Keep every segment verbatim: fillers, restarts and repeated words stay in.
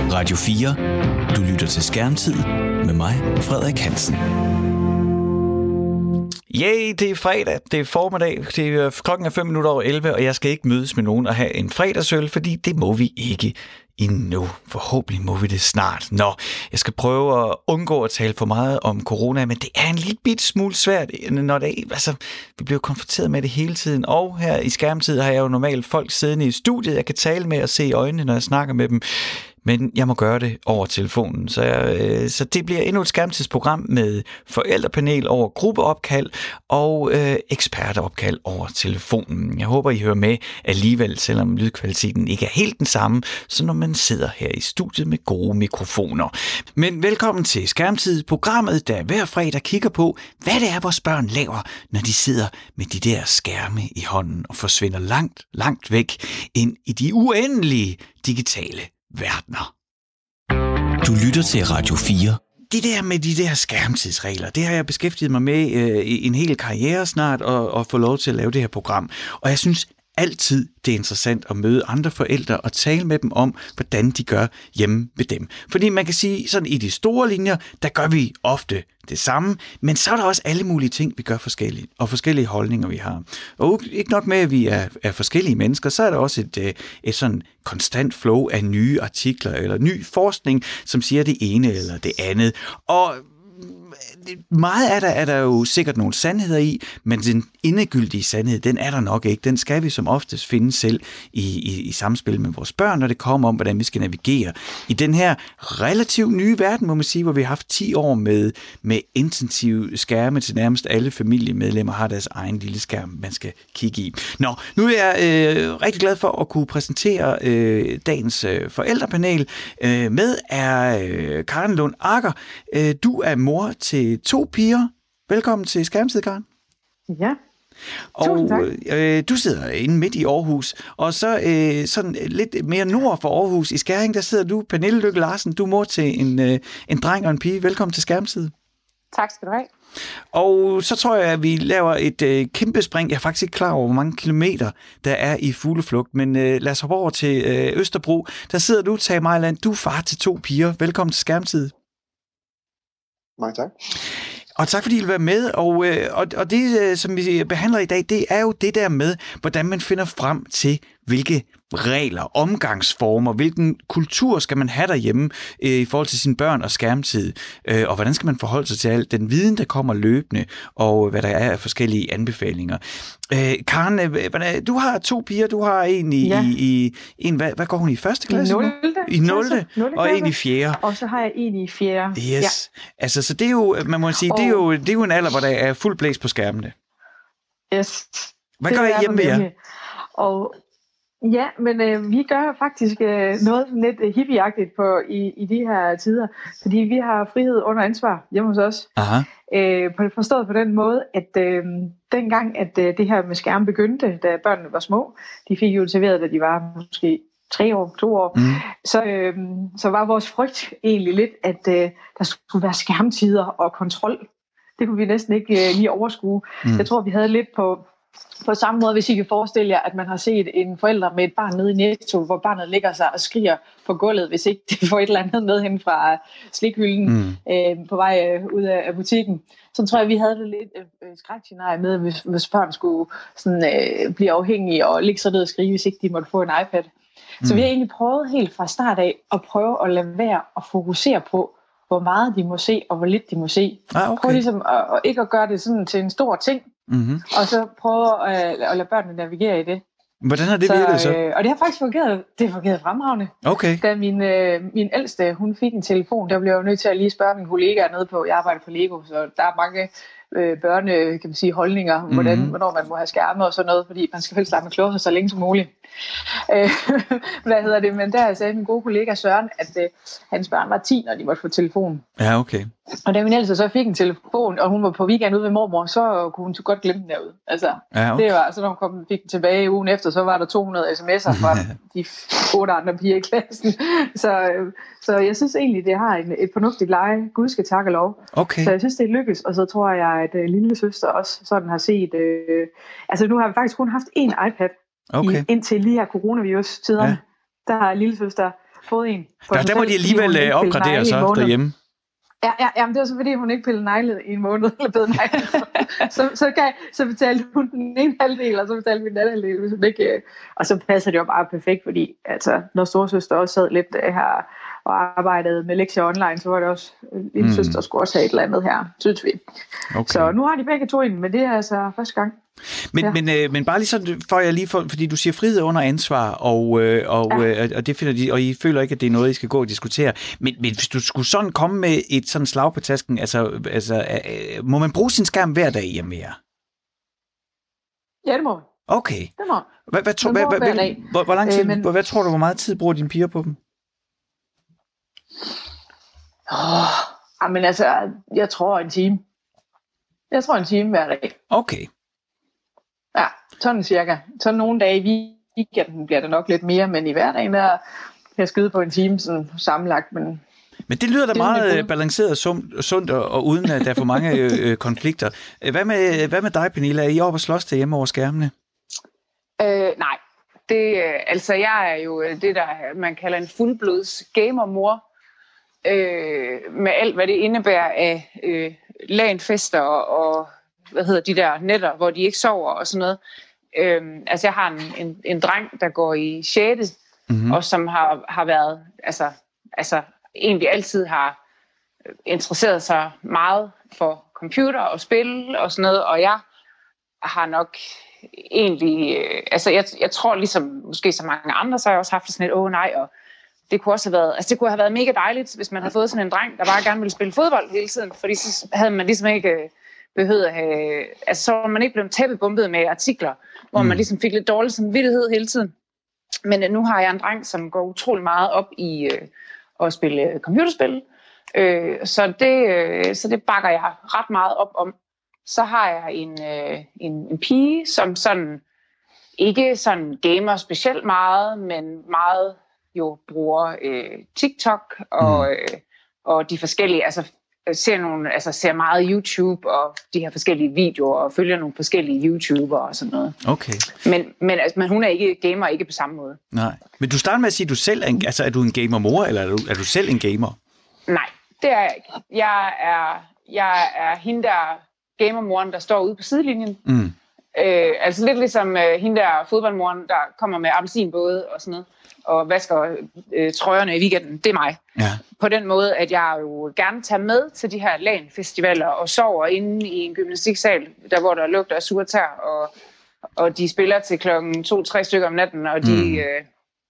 Radio fire. Du lytter til Skærmtid med mig, Frederik Hansen. Yay, det er fredag, det er formiddag, det er, klokken er fem minutter over elleve, og jeg skal ikke mødes med nogen og have en fredagsøl, fordi det må vi ikke endnu. Forhåbentlig må vi det snart. Nå, jeg skal prøve at undgå at tale for meget om corona, men det er en lille bit smule svært, når det er, altså, vi bliver konfronteret med det hele tiden, og her i Skærmtid har jeg jo normalt folk siddende i studiet, jeg kan tale med og se i øjnene, når jeg snakker med dem. Men jeg må gøre det over telefonen. Så, jeg, så det bliver endnu et skærmtidsprogram med forældrepanel over gruppeopkald og øh, eksperteopkald over telefonen. Jeg håber, I hører med alligevel, selvom lydkvaliteten ikke er helt den samme, så når man sidder her i studiet med gode mikrofoner. Men velkommen til Skærmtid, programmet, der hver fredag kigger på, hvad det er, vores børn laver, når de sidder med de der skærme i hånden og forsvinder langt, langt væk ind i de uendelige digitale verdener. Du lytter til Radio fire. Det der med de der skærmtidsregler, det har jeg beskæftiget mig med øh, i en hel karriere snart, og, og få lov til at lave det her program. Og jeg synes altid, det er interessant at møde andre forældre og tale med dem om, hvordan de gør hjemme ved dem. Fordi man kan sige, sådan i de store linjer, der gør vi ofte det samme, men så er der også alle mulige ting, vi gør forskellige, og forskellige holdninger, vi har. Og ikke nok med, at vi er, er forskellige mennesker, så er der også et, et sådan konstant flow af nye artikler, eller ny forskning, som siger det ene eller det andet. Og meget af der er der jo sikkert nogle sandheder i, men den endegyldige sandhed, den er der nok ikke. Den skal vi som oftest finde selv i, i, i samspil med vores børn, når det kommer om, hvordan vi skal navigere i den her relativt nye verden, må man sige, hvor vi har haft ti år med, med intensiv skærme til nærmest alle familiemedlemmer har deres egen lille skærm, man skal kigge i. Nå, nu er jeg øh, rigtig glad for at kunne præsentere øh, dagens øh, forældrepanel. Øh, med er øh, Karen Lund Agger. Øh, du er mor til to piger. Velkommen til Skærmtid, Karen. Ja. Og øh, du sidder inde midt i Aarhus, og så øh, sådan lidt mere nord for Aarhus, i Skæring, der sidder du, Pernille Lykke Larsen. Du er mor til en, øh, en dreng og en pige. Velkommen til Skærmtid. Tak skal du have. Og så tror jeg, at vi laver et øh, kæmpe spring. Jeg er faktisk ikke klar over, hvor mange kilometer der er i fugleflugt, men øh, lad os hoppe over til øh, Østerbro. Der sidder du, Tage Mejland. Du er far til to piger. Velkommen til Skærmtid. Mange tak. Og tak fordi I vil være med, og, og, og det, som vi behandler i dag, det er jo det der med, hvordan man finder frem til, hvilke regler, omgangsformer, hvilken kultur skal man have derhjemme øh, i forhold til sine børn og skærmtid, øh, og hvordan skal man forholde sig til alt den viden, der kommer løbende, og hvad der er af forskellige anbefalinger. Øh, Karen, øh, du har to piger, du har en i, ja. i, i en, hvad, hvad går hun i, første klasse? I nul. I nul. Og en i fjerde. Og så har jeg en i fjerde. Yes. Ja. Altså, så det er jo, man må sige, og... det, er jo, det er jo en alder, hvor der er fuld blæs på skærmene. Yes. Hvad gør I hjemme ved jer? Og ja, men øh, vi gør faktisk øh, noget lidt hippieagtigt på i, i de her tider, fordi vi har frihed under ansvar hjemme hos os. Aha. Øh, på, forstået på den måde, at øh, dengang, at øh, det her med skærm begyndte, da børnene var små, de fik jo serveret, da de var måske tre år, to år, mm. så, øh, så var vores frygt egentlig lidt, at øh, der skulle være skærmtider og kontrol. Det kunne vi næsten ikke øh, lige overskue. Mm. Jeg tror, vi havde lidt på... På samme måde, hvis I kan forestille jer, at man har set en forælder med et barn nede i Netto, hvor barnet ligger sig og skriger på gulvet, hvis ikke det får et eller andet med hen fra slikhylden mm. øh, på vej øh, ud af, af butikken. Så tror jeg, vi havde det lidt øh, skrækscenarie med, hvis, hvis børn skulle sådan, øh, blive afhængige og ligge så ned og skrige, hvis ikke de måtte få en iPad. Mm. Så vi har egentlig prøvet helt fra start af at prøve at lade være og fokusere på, hvor meget de må se og hvor lidt de må se. Ah, okay. Prøv ligesom at, at ikke at gøre det sådan til en stor ting, mm-hmm. og så prøve at, at lade børnene navigere i det. Hvordan har det virket så? Øh, og det har faktisk fungeret, det har fungeret fremragende. Okay. Da min, øh, min ældste, hun fik en telefon, der blev jeg jo nødt til at lige spørge mine kollegaer nede på, jeg arbejder for Lego, så der er mange øh, børne, kan man sige, holdninger, mm-hmm. hvordan, hvornår man må have skærme og sådan noget, fordi man skal helst lade med klogere så længe som muligt. Øh, hvad hedder det? Men der sagde min gode kollega Søren, at øh, hans børn var ti, når de måtte få telefon. Ja, okay. Og da min ældste så fik en telefon, og hun var på weekend ude ved mormor, så kunne hun så godt glemme den derude. Altså, ja, okay. Det var, så når hun kom, fik den tilbage ugen efter, så var der to hundrede sms'er fra de otte andre piger i klassen. Så, øh, så jeg synes egentlig, det har en, et fornuftigt leje. Gud skal takke og lov. Okay. Så jeg synes, det lykkes. Og så tror jeg, at uh, lille søster også sådan har set... Øh, altså nu har vi faktisk kun haft én iPad. Okay. I, indtil lige her coronavirus-tiderne, ja. Der har lillesøster fået en. Der, der må de alligevel opgradere sig derhjemme. Ja, ja, ja, men det var så fordi, hun ikke pillede negle i en måned, eller bedre negle. så, så, kan, så betalte hun den ene halvdel, og så betalte vi den anden halvdel. Hvis hun ikke, og så passer det jo bare perfekt, fordi altså, når storsøster også sad lidt her og arbejdede med lektier online, så var det også, lille mm. søster skulle også have et eller andet her, synes vi. Okay. Så nu har de begge to en, men det er altså første gang. Men, ja. men, øh, men bare lige sådan, for jeg lige for, fordi du siger frihed under ansvar, og, øh, og, ja. øh, og det finder de, og I føler ikke, at det er noget, I skal gå og diskutere. Men, men hvis du skulle sådan komme med et sådan slag på tasken, altså, altså øh, må man bruge sin skærm hver dag hjemme mere? Ja, det må man. Okay. Det må hvad, hvad, tro, hvad, hvad, hvad, hvor, hvor lang tid, øh, men... hvad, hvad tror du, hvor meget tid bruger dine piger på dem? Åh, men altså, jeg tror en time. Jeg tror en time hver dag. Okay. Ja, sådan cirka. Så nogle dage i weekenden bliver det nok lidt mere, men i hverdagen der kan jeg skyde på en time sådan sammenlagt. Men, men det lyder da meget balanceret, sundt, sundt og, og uden at der er for mange øh, konflikter. Hvad med, hvad med dig, Pernille? Er I oppe og slås derhjemme over skærmene? Øh, nej. Det, altså, jeg er jo det, der man kalder en fuldblods gamermor. Øh, med alt, hvad det indebærer af øh, LAN-fester og, og hvad hedder de der netter, hvor de ikke sover og sådan noget. Øhm, altså jeg har en, en, en dreng, der går i sjette Mm-hmm. og som har, har været, altså, altså egentlig altid har interesseret sig meget for computer og spil og sådan noget, og jeg har nok egentlig, øh, altså jeg, jeg tror ligesom, måske så mange andre, så har jeg også haft sådan et, åh nej, og det kunne også have været, altså det kunne have været mega dejligt, hvis man havde fået sådan en dreng, der bare gerne ville spille fodbold hele tiden, fordi så havde man ligesom ikke behøvet at have, altså så var man ikke blevet tæppebumpet med artikler, hvor mm. man ligesom fik lidt dårlig samvittighed hele tiden. Men nu har jeg en dreng, som går utrolig meget op i øh, at spille computerspil, øh, så, det, øh, så det bakker jeg ret meget op om. Så har jeg en, øh, en, en pige, som sådan ikke sådan gamer specielt meget, men meget jo bruger øh, TikTok og, mm. øh, og de forskellige, altså ser, nogle, altså ser meget YouTube og de her forskellige videoer og følger nogle forskellige YouTubere og sådan noget. Okay. Men, men, altså, men hun er ikke gamer, ikke på samme måde. Nej. Men du starter med at sige, at du selv er en, altså, er du en gamermor, eller er du, er du selv en gamer? Nej, det er jeg ikke. Jeg er, jeg er hende der gamermoren, der står ude på sidelinjen. Mm. Øh, altså lidt ligesom øh, hende der fodboldmoren, der kommer med appelsinbåde og sådan noget, og vasker øh, trøjerne i weekenden. Det er mig. Ja. På den måde, at jeg jo gerne tager med til de her LAN-festivaler og sover inde i en gymnastiksal, der hvor der lugter af sure tær, og, og de spiller til klokken to-tre stykker om natten. Og de, mm. øh,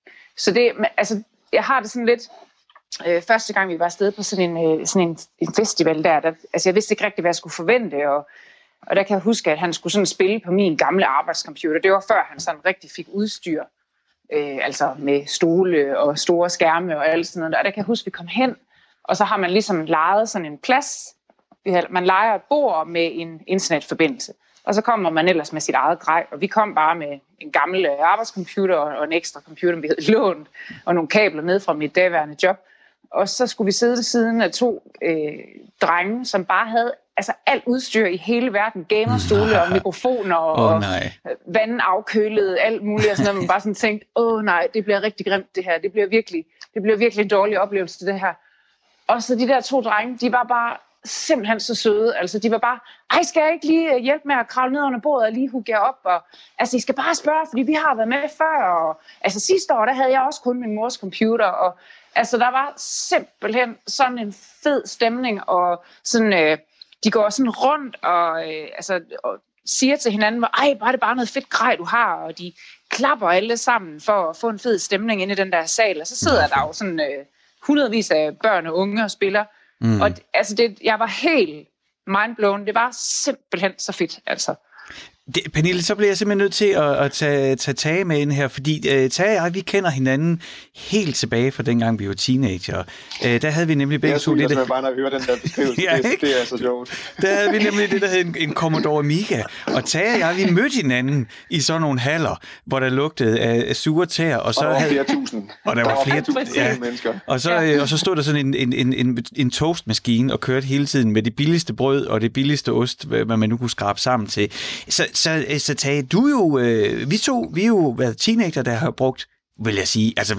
så det, altså, jeg har det sådan lidt. Øh, første gang vi var afsted på sådan en, øh, sådan en, en festival der, der, altså jeg vidste ikke rigtig, hvad jeg skulle forvente, og Og der kan jeg huske, at han skulle sådan spille på min gamle arbejdscomputer. Det var før han sådan rigtig fik udstyr, øh, altså med stole og store skærme og alt sådan noget. Og der kan jeg huske, at vi kom hen, og så har man ligesom lejet sådan en plads. Man lejer et bord med en internetforbindelse, og så kommer man ellers med sit eget grej. Og vi kom bare med en gammel arbejdscomputer og en ekstra computer, vi havde lånt, og nogle kabler ned fra mit daværende job. Og så skulle vi sidde ved siden af to øh, drenge, som bare havde altså alt udstyr i hele verden, gamerstole og mikrofoner og, oh, og vandafkølet, alt muligt, og sådan noget, man bare sådan tænkte, åh oh, nej, det bliver rigtig grimt det her, det bliver virkelig, det bliver virkelig en dårlig oplevelse det her. Og så de der to drenge, de var bare simpelthen så søde, altså de var bare, ej, skal jeg ikke lige hjælpe med at kravle ned under bordet og lige hugge jer op, og altså I skal bare spørge, fordi vi har været med før, og altså sidste år, der havde jeg også kun min mors computer, og altså der var simpelthen sådan en fed stemning, og sådan, øh, de går sådan rundt og, øh, altså, og siger til hinanden, ej, bare det bare noget fedt grej, du har, og de klapper alle sammen for at få en fed stemning inde i den der sal, og så sidder der jo sådan øh, hundredvis af børn og unge og spiller, mm. og altså det, jeg var helt mindblown, det var simpelthen så fedt, altså. Det, Pernille, så bliver jeg simpelthen nødt til at, at tage, tage Tage med ind her, fordi uh, Tage og jeg, vi kender hinanden helt tilbage fra dengang, vi var teenager. Uh, der havde vi nemlig begge to... Jeg synes bare, når vi hører den der beskrivelse, ja, det, det er så sjovt. Der havde vi nemlig det, der hed en, en Commodore Amiga, og Tage og jeg, vi mødte hinanden i sådan nogle haller, hvor der lugtede af sure tær, og så og der var havde... flere tusind. Og der var flere tusind ja. mennesker. Og så, ja. og så stod der sådan en, en, en, en, en toastmaskine og kørte hele tiden med det billigste brød og det billigste ost, hvad man nu kunne skrabe sammen til. Så, så, så Tage, du jo, øh, vi to, vi er jo været teenager, der har brugt, vil jeg sige, altså vil jeg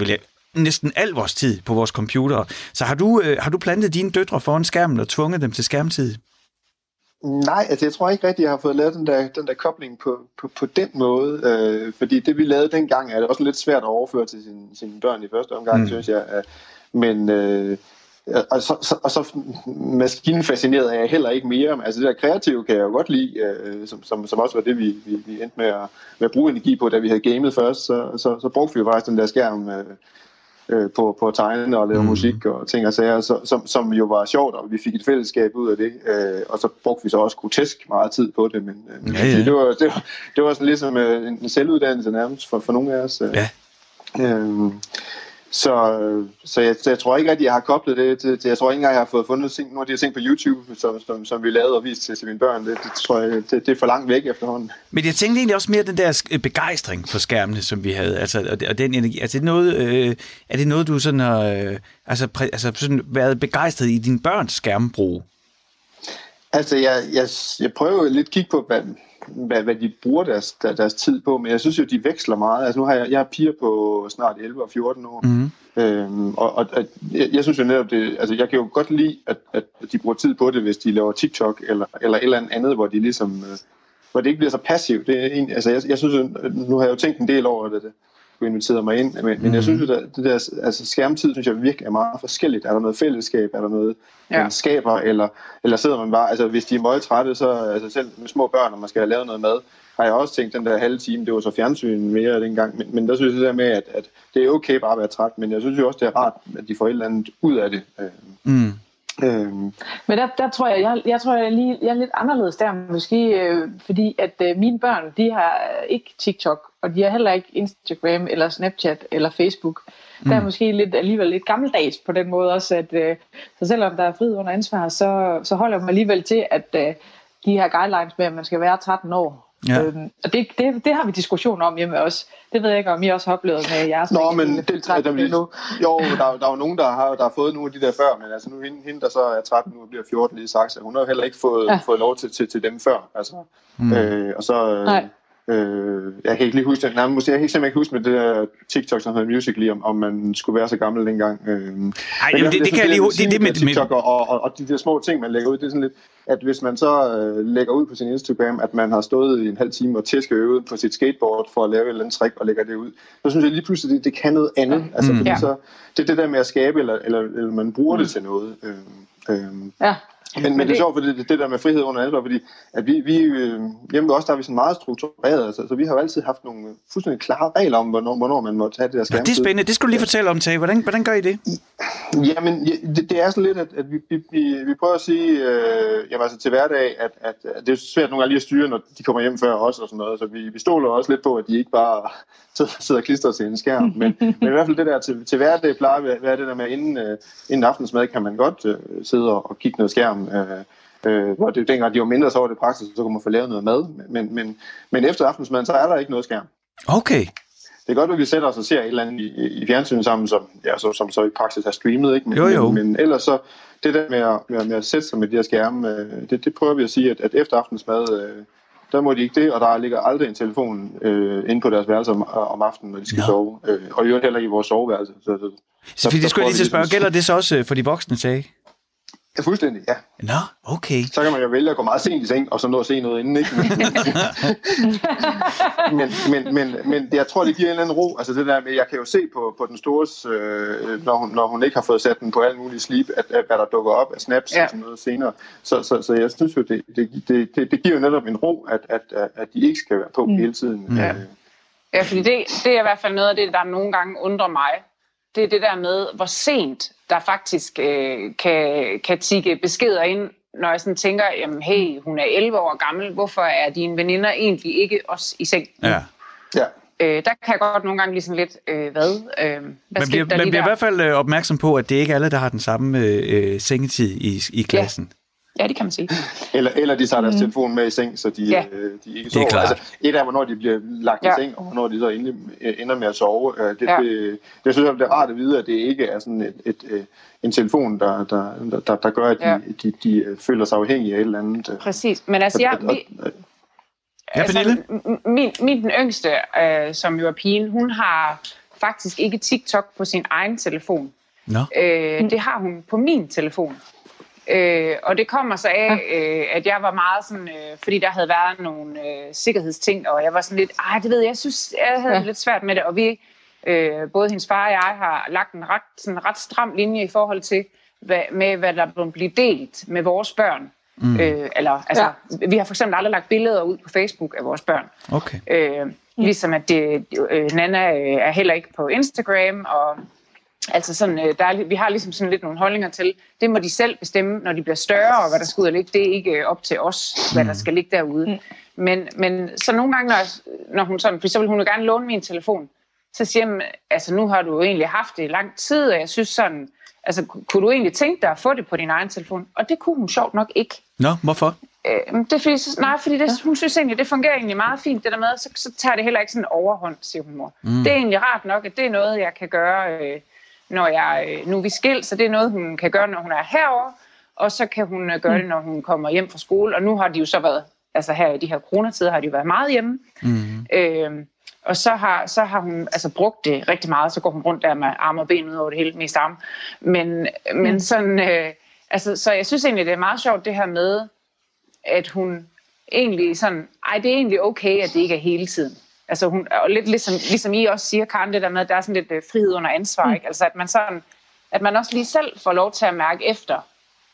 næsten al vores tid på vores computer. Så har du, øh, har du plantet dine døtre foran skærmen og tvunget dem til skærmtid? Nej, altså jeg tror ikke rigtigt, jeg har fået lavet den der, den der kobling på, på, på den måde. Øh, fordi det, vi lavede dengang, er det også lidt svært at overføre til sine, sine børn i første omgang, mm. synes jeg. Øh, men... Øh, Og så, så, og så maskinfascineret er jeg heller ikke mere. Altså det der kreative kan jeg jo godt lide, øh, som, som, som også var det, vi, vi, vi endte med at, med at bruge energi på, da vi havde gamet først. Så, så, så brugte vi jo faktisk den der skærm øh, øh, på, på at tegne og lave mm. musik og ting og sager, så, som, som jo var sjovt, og vi fik et fællesskab ud af det. Øh, og så brugte vi så også grotesk meget tid på det. Men øh, ja, ja. Det, var, det, var, det var sådan ligesom øh, en selvuddannelse nærmest for, for nogle af os. Øh. Ja. Øh, Så, så, jeg, så jeg tror ikke, at jeg har koblet det til, til jeg tror ikke engang, jeg har fået fundet ting, nogle af de her ting på YouTube, som, som, som vi lavede og viste til, til mine børn. Det, det tror jeg, det, det er for langt væk efterhånden. Men jeg tænkte egentlig også mere den der begejstring for skærmene, som vi havde, altså, og, og den energi. Altså, er det noget, øh, er det noget du sådan har øh, altså, præ, altså, sådan været begejstret i din børns skærmbrug? Altså, jeg, jeg, jeg prøver lidt at kigge på, hvad, hvad, hvad de bruger deres, deres tid på, men jeg synes jo, de veksler meget. Altså, nu har jeg, jeg har piger på snart elleve og fjorten år, mm-hmm. øhm, og, og at, jeg, jeg synes jo netop, det, altså, jeg kan jo godt lide, at, at de bruger tid på det, hvis de laver TikTok eller, eller et eller andet, hvor de ligesom, øh, hvor det ikke bliver så passivt. Det er egentlig, altså, jeg, jeg synes jo, nu har jeg jo tænkt en del over det, det du inviterede mig ind, men, mm. men jeg synes jo, at det der altså skærmtid, synes jeg virkelig er meget forskelligt. Er der noget fællesskab, er der noget, ja. man skaber, eller, eller sidder man bare, altså hvis de er meget trætte, så altså selv med små børn, og man skal have lavet noget mad, har jeg også tænkt, den der halve time, det var så fjernsyn mere dengang, men, men der synes jeg det der med, at, at det er okay bare at være træt, men jeg synes jo også, det er rart, at de får et eller andet ud af det. Mm. Øhm. Men der, der tror jeg, jeg, jeg tror jeg er lige, jeg er lidt anderledes der måske, øh, fordi at øh, mine børn, de har ikke TikTok, og de har heller ikke Instagram eller Snapchat eller Facebook. Mm. Der er måske lidt alligevel lidt gammeldags på den måde også, at øh, så selvom der er frihed under ansvar, så, så holder man alligevel til, at øh, de her guidelines med, at man skal være tretten år. Ja. Øhm, og det, det, det har vi diskussion om hjemme også. Det ved jeg ikke, om I også har oplevet med jeres. Nå, men det, det, der, nu. Jo, der, der er jo nogen, der har, der har fået nogle af de der før, men altså nu hende, hende der så er tretten nu og bliver fjorten lige sagt, så hun har heller ikke fået, ja. fået lov til, til, til dem før. Altså, mm. øh, og så... Nej. Øh, jeg kan ikke lige huske det. Nej, måske, jeg kan simpelthen ikke huske med det der TikTok, som hedder Musical.ly, om, om man skulle være så gammel dengang. Øh, Ej, det, det, det kan jeg lige huske. Det, det med TikTok og, og, og de der små ting, man lægger ud, det er sådan lidt, at hvis man så øh, lægger ud på sin Instagram, at man har stået i en halv time og tæsket øvet på sit skateboard for at lave et eller andet trick og lægger det ud, så synes jeg lige pludselig, det, det kan noget andet. Altså, mm. fordi ja. så, det er det der med at skabe, eller, eller, eller man bruger mm. det til noget. Øh, øh, ja. Men, men det er sjovt, for det, det der med frihed under ansvar, fordi at vi, vi øh, hjemme også, der er vi sådan meget struktureret, altså, så vi har jo altid haft nogle fuldstændig klare regler om, hvornår, hvornår man må tage det der skærmtid. Ja, det er spændende, det skal du lige fortælle om, Tage. Hvordan, hvordan gør I det? Jamen, det, det er sådan lidt, at, at vi, vi, vi prøver at sige, øh, jamen, altså, til hverdag, at, at, at det er svært nogle gange lige at styre, når de kommer hjem før os og sådan noget, så vi, vi stoler også lidt på, at de ikke bare sidder og klistrer til en skærm, men, men i hvert fald det der til, til hverdag plejer at være det der med, inden, øh, inden aftensmad kan man godt øh, sidde og, og kigge noget skærm, øh, øh, hvor det dengang de var mindre, så var det praksis, så kunne man få lavet noget mad, men, men, men efter aftensmaden, så er der ikke noget skærm. Okay. Det er godt, at vi sætter os og ser et eller andet i, i fjernsynet sammen, som, ja, så, som så i praksis er streamet, ikke? Men, jo, jo. Men, men ellers så, det der med at, med, med at sætte sig med de her skærme, øh, det, det prøver vi at sige, at, at efter aftensmad, øh, der må de ikke det, og der ligger aldrig en telefon øh, inde på deres værelse om, om aftenen, når de skal ja. sove. Øh, og i øvrigt heller ikke i vores soveværelse. Så, så, så, så det skulle jeg lige til at spørge, gælder det så også for de voksne, Tage? Ja, fuldstændig, ja. Nå, okay. Så kan man jo vælge at gå meget sent i seng, og så nå at se noget inden, ikke? men, men, men, men jeg tror, det giver en eller anden ro. Altså det der med, jeg kan jo se på, på den store, øh, når, hun, når hun ikke har fået sat den på alle mulige sleep, at, at hvad der dukker op af snaps ja. og sådan noget senere. Så, så, så jeg synes jo, det, det, det, det, det giver jo netop en ro, at, at, at de ikke skal være på mm. hele tiden. Ja, øh. ja fordi det, det er i hvert fald noget af det, der nogle gange undrer mig. Det er det der med, hvor sent der faktisk øh, kan, kan tikke beskeder ind, når jeg sådan tænker, jamen hey, hun er elleve år gammel, hvorfor er dine veninder egentlig ikke også i seng? Ja. Ja. Øh, der kan jeg godt nogle gange lige sådan lidt, øh, hvad? Øh, hvad man bliver, der man bliver i hvert fald øh, opmærksom på, at det ikke er alle, der har den samme øh, sengetid i, i klassen. Ja. Ja, det kan man sige. Eller, eller de tager deres mm. telefon med i seng, så de, ja. øh, de ikke sover. Altså, et af, hvornår de bliver lagt ja. i seng, og hvornår de så endelig ender med at sove. Øh, det, ja. det, det synes jeg, det er rart at vide, at det ikke er sådan et, et, et, en telefon, der, der, der, der gør, at de, ja. de, de føler sig afhængige af et eller andet. Præcis. Men altså, jeg... Vi, ja, altså min, min den yngste, øh, som jo er pigen, hun har faktisk ikke TikTok på sin egen telefon. No. Øh, det har hun på min telefon. Øh, og det kommer så af, øh, at jeg var meget sådan, øh, fordi der havde været nogle øh, sikkerhedsting, og jeg var sådan lidt, ej, det ved jeg, jeg synes, jeg havde ja. lidt svært med det, og vi, øh, både hendes far og jeg, har lagt en ret, sådan ret stram linje i forhold til, hvad, med hvad der bliver delt med vores børn. Mm. Øh, eller, altså, ja. Vi har for eksempel aldrig lagt billeder ud på Facebook af vores børn. Okay. Øh, ligesom at det, øh, Nana øh, er heller ikke på Instagram, og altså sådan, øh, der er, vi har ligesom sådan lidt nogle holdninger til, det må de selv bestemme, når de bliver større, og hvad der skal ud og ligge, det er ikke op til os, hvad der skal ligge derude. Mm. Men, men så nogle gange, når, når hun sådan, for så vil hun jo gerne låne min telefon, så siger hun, altså nu har du jo egentlig haft det i lang tid, og jeg synes sådan, altså kunne du egentlig tænke dig at få det på din egen telefon? Og det kunne hun sjovt nok ikke. Nå, hvorfor? Øh, det er fordi, nej, fordi det, hun synes egentlig, det fungerer egentlig meget fint, det der med, så, så tager det heller ikke sådan en overhånd, siger hun mor. Mm. Det er egentlig rart nok, at det er noget, jeg kan gøre, øh, når jeg, nu er vi skilt, så det er noget, hun kan gøre, når hun er herovre, og så kan hun gøre det, når hun kommer hjem fra skole, og nu har de jo så været, altså her i de her coronatider, har de jo været meget hjemme, mm. øh, og så har, så har hun altså brugt det rigtig meget, så går hun rundt der med arme og ben ud over det hele, mest arme, men, men sådan, øh, altså, så jeg synes egentlig, det er meget sjovt det her med, at hun egentlig sådan, ej, det er egentlig okay, at det ikke er hele tiden. Altså hun, og lidt ligesom, ligesom I også siger, Karen, det der med, at der er sådan lidt øh, frihed under ansvar, mm. ikke? Altså at man sådan, at man også lige selv får lov til at mærke efter,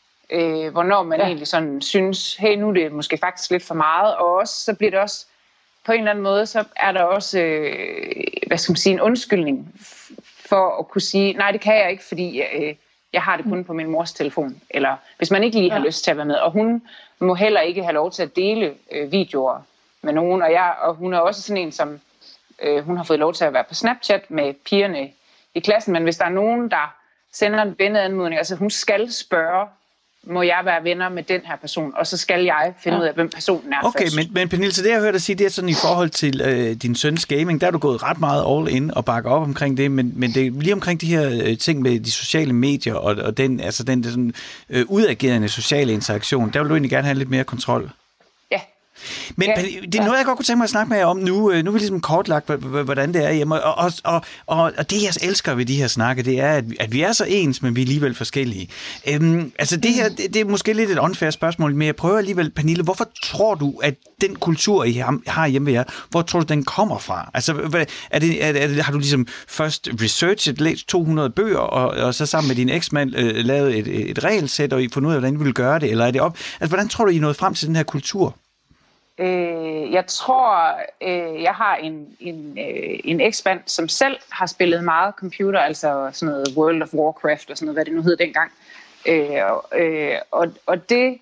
øh, hvornår man ja. egentlig sådan synes, hey, nu er det måske faktisk lidt for meget, og også, så bliver det også, på en eller anden måde, så er der også, øh, hvad skal man sige, en undskyldning for at kunne sige, nej, det kan jeg ikke, fordi øh, jeg har det kun på min mors telefon, eller hvis man ikke lige har ja. lyst til at være med, og hun må heller ikke have lov til at dele øh, videoer med nogen, og, jeg, og hun er også sådan en, som øh, hun har fået lov til at være på Snapchat med pigerne i klassen, men hvis der er nogen, der sender en venneanmodning, altså hun skal spørge, må jeg være venner med den her person, og så skal jeg finde ja. ud af, hvem personen er okay, først. men, men Pernille, så det jeg hørte dig sige, det er sådan i forhold til øh, din søns gaming, der er du gået ret meget all in og bakker op omkring det, men, men det er lige omkring de her øh, ting med de sociale medier og, og den, altså den sådan, øh, udagerende sociale interaktion, der vil du egentlig gerne have lidt mere kontrol. Men ja, det er noget, jeg godt kunne tænke mig at snakke med jer om nu. Nu er vi ligesom kortlagt, hvordan det er hjemme. Og, og, og, og, og det, jeg elsker ved de her snakke, det er, at vi, at vi er så ens, men vi er alligevel forskellige. Øhm, altså det her, det, det er måske lidt et unfair spørgsmål, men jeg prøver alligevel, Pernille, hvorfor tror du, at den kultur, I har hjemme ved jer, hvor tror du, den kommer fra? Altså, er det, er det, har du ligesom først researchet, læst to hundrede bøger, og, og så sammen med din eksmand øh, lavet et, et regelsæt, og I fundet ud af, hvordan I vil gøre det, eller er det op? Altså, hvordan tror du, I er nået frem til den her kultur? Øh, jeg tror, øh, jeg har en, en, øh, en eksmand, som selv har spillet meget computer, altså sådan noget World of Warcraft og sådan noget, hvad det nu hed dengang. Øh, øh, og, og det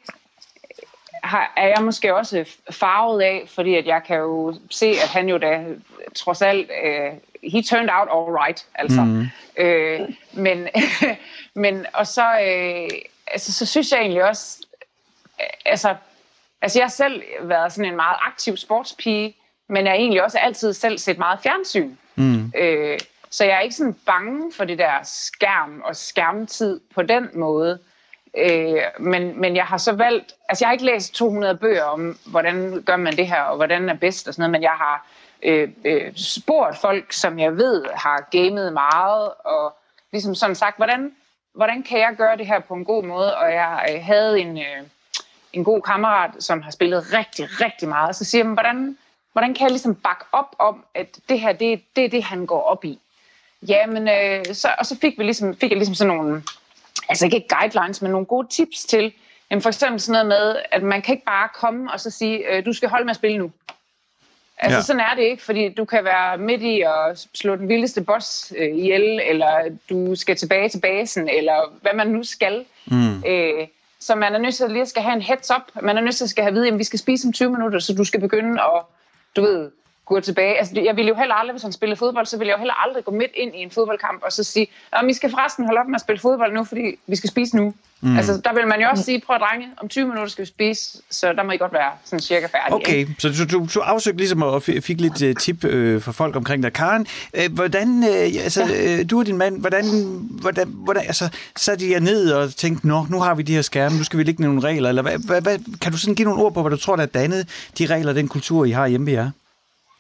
har, er jeg måske også farvet af, fordi at jeg kan jo se, at han jo da trods alt, øh, he turned out all right, altså. Mm. Øh, men, men, og så, øh, altså, så synes jeg egentlig også, altså, Altså, jeg har selv været sådan en meget aktiv sportspige, men jeg har egentlig også altid selv set meget fjernsyn. Mm. Øh, så jeg er ikke sådan bange for det der skærm og skærmtid på den måde. Øh, men, men jeg har så valgt... Altså, jeg har ikke læst to hundrede bøger om, hvordan gør man det her, og hvordan er bedst og sådan noget, men jeg har øh, øh, spurgt folk, som jeg ved har gamet meget, og ligesom sådan sagt, hvordan, hvordan kan jeg gøre det her på en god måde? Og jeg øh, havde en... Øh, en god kammerat, som har spillet rigtig, rigtig meget, så siger man, hvordan, hvordan kan jeg ligesom bakke op om, at det her, det, det er det, han går op i? Jamen, øh, så, og så fik, vi ligesom, fik jeg ligesom sådan nogle, altså ikke guidelines, men nogle gode tips til, jamen for eksempel sådan noget med, at man kan ikke bare komme og så sige, øh, du skal holde med at spille nu. Altså ja. Sådan er det ikke, fordi du kan være midt i at slå den vildeste boss øh, ihjel, eller du skal tilbage til basen, eller hvad man nu skal. Mm. Øh, Så man er nødt til at lige skal have en heads up. Man er nødt til at skal have at vide, at vi skal spise om tyve minutter, så du skal begynde at, du ved, gå tilbage. Altså, jeg ville jo heller aldrig, hvis han spillede fodbold, så ville jeg jo heller aldrig gå midt ind i en fodboldkamp og så sige, at vi skal forresten holde op med at spille fodbold nu, fordi vi skal spise nu. Mm. Altså, der vil man jo også sige, prøv at drenge, om tyve minutter skal vi spise, så der må I godt være sådan cirka færdige. Okay, ikke? Så du, du, du afsøgte ligesom og fik lidt uh, tip uh, fra folk omkring dig. Karen, uh, hvordan, uh, altså, ja. uh, du og din mand, hvordan, hvordan, hvordan altså, satte I jer ned og tænkte, nå, nu har vi de her skærme, nu skal vi lægge nogle regler, eller hvad, hvad, hvad, kan du sådan give nogle ord på, hvad du tror, der er dannet de regler, den kultur, I har hjemme ved jer?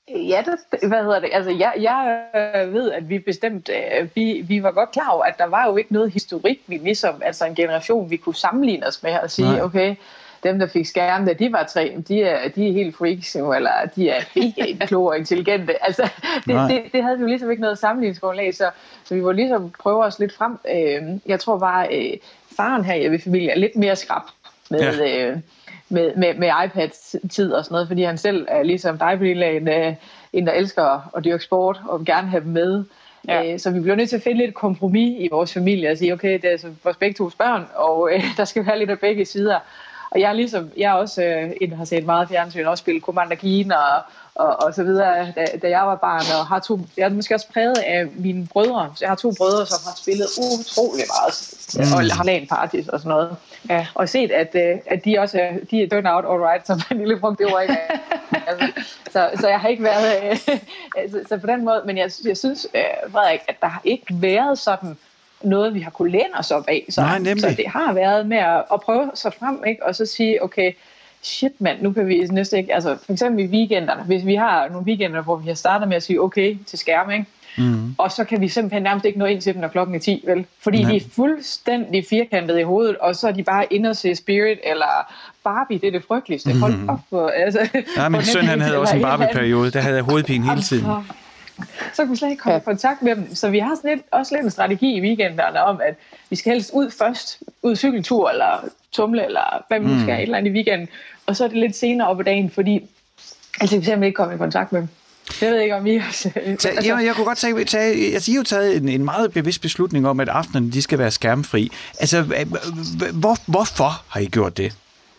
Ja, det, hvad hedder det? Altså, jeg, jeg ved, at vi bestemt, vi, vi var godt klar over, at der var jo ikke noget historik, vi ligesom, altså en generation, vi kunne sammenligne os med og sige, Nej. okay, dem, der fik skærm, de var tre, de er, de er helt freaks, eller de er ikke kloge og intelligente. Altså, det, det, det havde vi jo ligesom ikke noget sammenligningsgrundlag, så, så vi var ligesom prøve os lidt frem. Jeg tror bare, faren her i familien er lidt mere skrap med... Ja. Med, med, med iPad-tid og sådan noget, fordi han selv er ligesom dig, Pernille, en, en der elsker at dyrke sport og vil gerne have dem med. Ja. Så vi bliver nødt til at finde lidt kompromis i vores familie og sige, okay, det er altså vores begge tos børn, og øh, der skal være lidt af begge sider. Og jeg er ligesom, jeg er også øh, en, der har set meget fjernsyn, også spillet Commander Keen og, og, og så videre, da, da jeg var barn, og har to, jeg er måske også præget af mine brødre. Så jeg har to brødre, som har spillet utrolig meget, mm. og har LAN parties og sådan noget. Ja. Og set, at, at de også er, de er turn out all right, som en lille punkt, det var ikke. altså, så, så jeg har ikke været, øh, altså, så på den måde, men jeg, jeg synes, øh, Frederik, at der har ikke været sådan noget, vi har kunne læne os op af. Så, Nej, så det har været med at, at prøve sig frem, ikke? Og så sige, okay, shit mand, nu kan vi næste ikke, altså for eksempel i weekenderne, hvis vi har nogle weekender, hvor vi har startet med at sige, okay, til skærm, ikke? Mm. Og så kan vi simpelthen nærmest ikke nå ind til dem, når klokken er ti, vel? Fordi Nej. de er fuldstændig firkantede i hovedet, og så er de bare inde og se Spirit eller Barbie, det er det frygteligste. Mm. Hold op på, altså, ja, min søn han havde også en Barbie-periode, der havde jeg hovedpine hele tiden. Så kan vi slet ikke komme ja. i kontakt med dem. Så vi har sådan lidt, også lidt en strategi i weekenderne om, at vi skal helst ud først, ud cykeltur eller tumle, eller hvad vi nu skal, mm. et eller andet i weekenden. Og så er det lidt senere op ad dagen, fordi altså, vi simpelthen ikke kommer i kontakt med dem. Jeg ved ikke, om I også... altså, jeg, jeg kunne godt tage... tage altså, I har jo taget en, en meget bevidst beslutning om, at aftenerne de skal være skærmfri. Altså, hvor, hvorfor har I gjort det?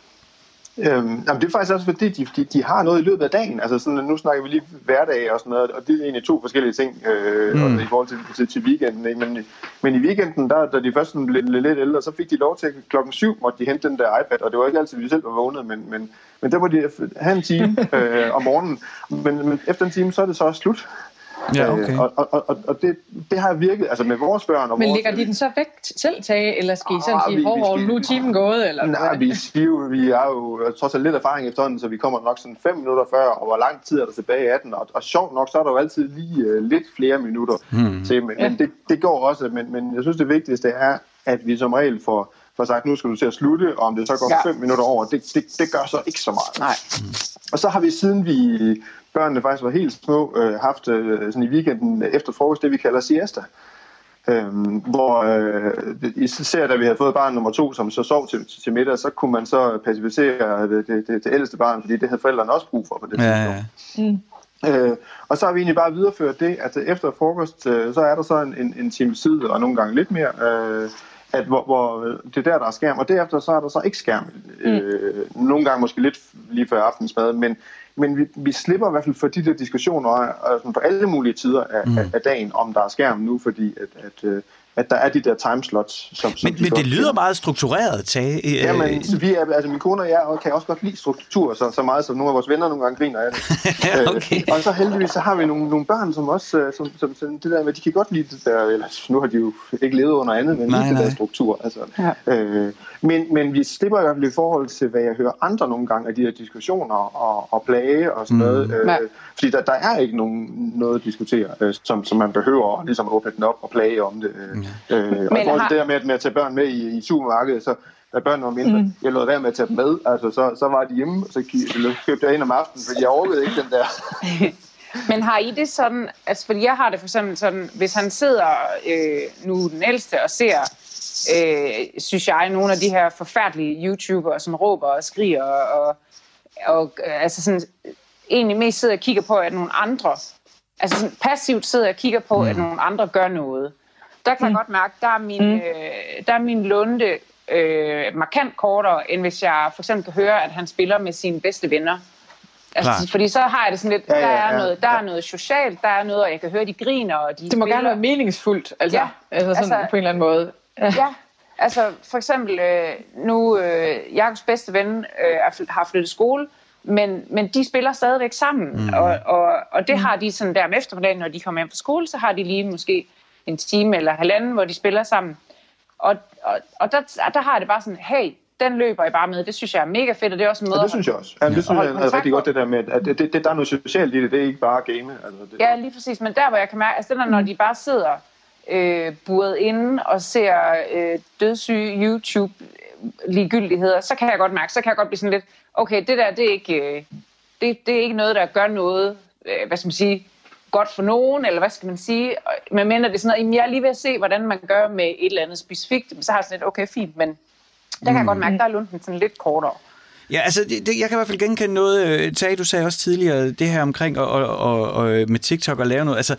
Øhm, jamen, det er faktisk også fordi, de, de, de har noget i løbet af dagen. Altså, sådan, nu snakker vi lige hverdag og sådan noget, og det er egentlig to forskellige ting øh, mm. i forhold til, til, til weekenden. Men, men i weekenden, der, da de først sådan lidt, lidt ældre, så fik de lov til klokken syv, måtte de hente den der iPad, og det var ikke altid, vi selv var vågnet, men, men, men der må de have en time øh, om morgenen. Men, men efter en time, så er det så også slut. Ja, okay. øh, og og, og, og det, det har virket, altså med vores børn og Men vores, ligger de den så væk selv tage, eller skal I sådan sige, hvor nu er timen gået? Eller nej, vi, vi, vi er jo trods alt lidt erfaring efterhånden, så vi kommer nok sådan fem minutter før, og hvor lang tid er der tilbage af den, og, og sjovt nok, så er der jo altid lige uh, lidt flere minutter hmm. til, men, ja. men det, det går også, men, men jeg synes det vigtigste er, at vi som regel får, får sagt, nu skal du til at slutte, og om det så går ja. fem minutter over, det, det, det gør så ikke så meget. Nej. Hmm. Og så har vi siden vi... børnene faktisk var helt små, øh, haft øh, sådan i weekenden efter frokost, det vi kalder siesta. Øhm, hvor øh, især da vi havde fået barn nummer to, som så sov til, til middag, så kunne man så pacificere det, det, det, det ældste barn, fordi det havde forældrene også brug for på det tidspunkt. Ja, ja. Mm. Øh, og så har vi egentlig bare videreført det, at efter frokost, øh, så er der så en, en, en time tid, og nogle gange lidt mere, øh, at hvor, hvor det er der, der er skærm, og derefter så er der så ikke skærm. Øh, mm. Nogle gange måske lidt lige før aftensmad, men Men vi, vi slipper i hvert fald for de der diskussioner altså på alle mulige tider af, mm. af, af dagen, om der er skærm nu, fordi at, at, at der er de der timeslots. Som, som men men det lyder kender. meget struktureret, Tage. Ja, men så vi er, altså min kone og jeg kan også godt lide struktur, så, så meget som nogle af vores venner nogle gange griner af det. okay. Og så heldigvis så har vi nogle, nogle børn, som også, som, som, som det der med, de kan godt lide det der, eller nu har de jo ikke levet under andet, men nej, lige det der struktur. Altså. Ja. Øh, men, men vi slipper i hvert fald i forhold til, hvad jeg hører andre nogle gange af de her diskussioner og, og plage og sådan mm. noget. Øh, fordi der, der er ikke nogen, noget at diskutere, øh, som, som man behøver at ligesom åbne den op og plage om det. Øh. Mm. Øh, og i forhold til det her med, med at tage børn med i, i supermarkedet, så da børnene var mindre, mm. jeg lod være med at tage dem med, altså så, så var de hjemme, og så købte jeg ind om aftenen, fordi jeg overvejede ikke den der. Men har I det sådan, altså fordi jeg har det for eksempel sådan, hvis han sidder øh, nu den ældste og ser, øh, synes jeg, nogle af de her forfærdelige YouTubere, som råber og skriger, og, og øh, altså sådan, egentlig mest sidder og kigger på, at nogle andre, altså sådan passivt sidder og kigger på, mm. at nogle andre gør noget. Der kan mm. jeg godt mærke, der er min, mm. øh, der er min lunde øh, markant kortere, end hvis jeg for eksempel kan høre, at han spiller med sine bedste venner. Altså, fordi så har jeg det sådan lidt, ja, ja, ja, der er noget, der ja. er noget socialt, der er noget, og jeg kan høre, de griner, og de det må spiller. gerne være meningsfuldt, altså, ja, altså sådan altså, på en eller anden måde. Ja, ja altså for eksempel, øh, nu, øh, Jakobs bedste ven øh, har flyttet skole, men, men de spiller stadigvæk sammen, mm. og, og, og det mm. har de sådan der om eftermiddagen, når de kommer hjem fra skole, så har de lige måske en time eller halvanden, hvor de spiller sammen. Og, og, og der, der har jeg det bare sådan, hey, den løber jeg bare med. Det synes jeg er mega fedt, og det er også en måde... Ja, det synes jeg også. Ja, det synes jeg er rigtig godt, det der med, at det, det, det, der er noget socialt i det, det er ikke bare game. Altså, det, ja, lige præcis, men der hvor jeg kan mærke, altså det der, når de bare sidder øh, buret inde og ser øh, dødssyge YouTube ligegyldigheder, så kan jeg godt mærke, så kan jeg godt blive sådan lidt, okay, det der, det er ikke, øh, det, det er ikke noget, der gør noget, øh, hvad skal man sige, godt for nogen, eller hvad skal man sige, men mener det er sådan noget, jamen jeg er lige ved at se, hvordan man gør med et eller andet specifikt, så har jeg sådan lidt, okay, fint, men der kan mm. jeg godt mærke, der er lunden sådan lidt kortere. Ja, altså, det, det, jeg kan i hvert fald genkende noget, Tage, du sagde også tidligere, det her omkring og, og, og, og med TikTok og lave noget, altså,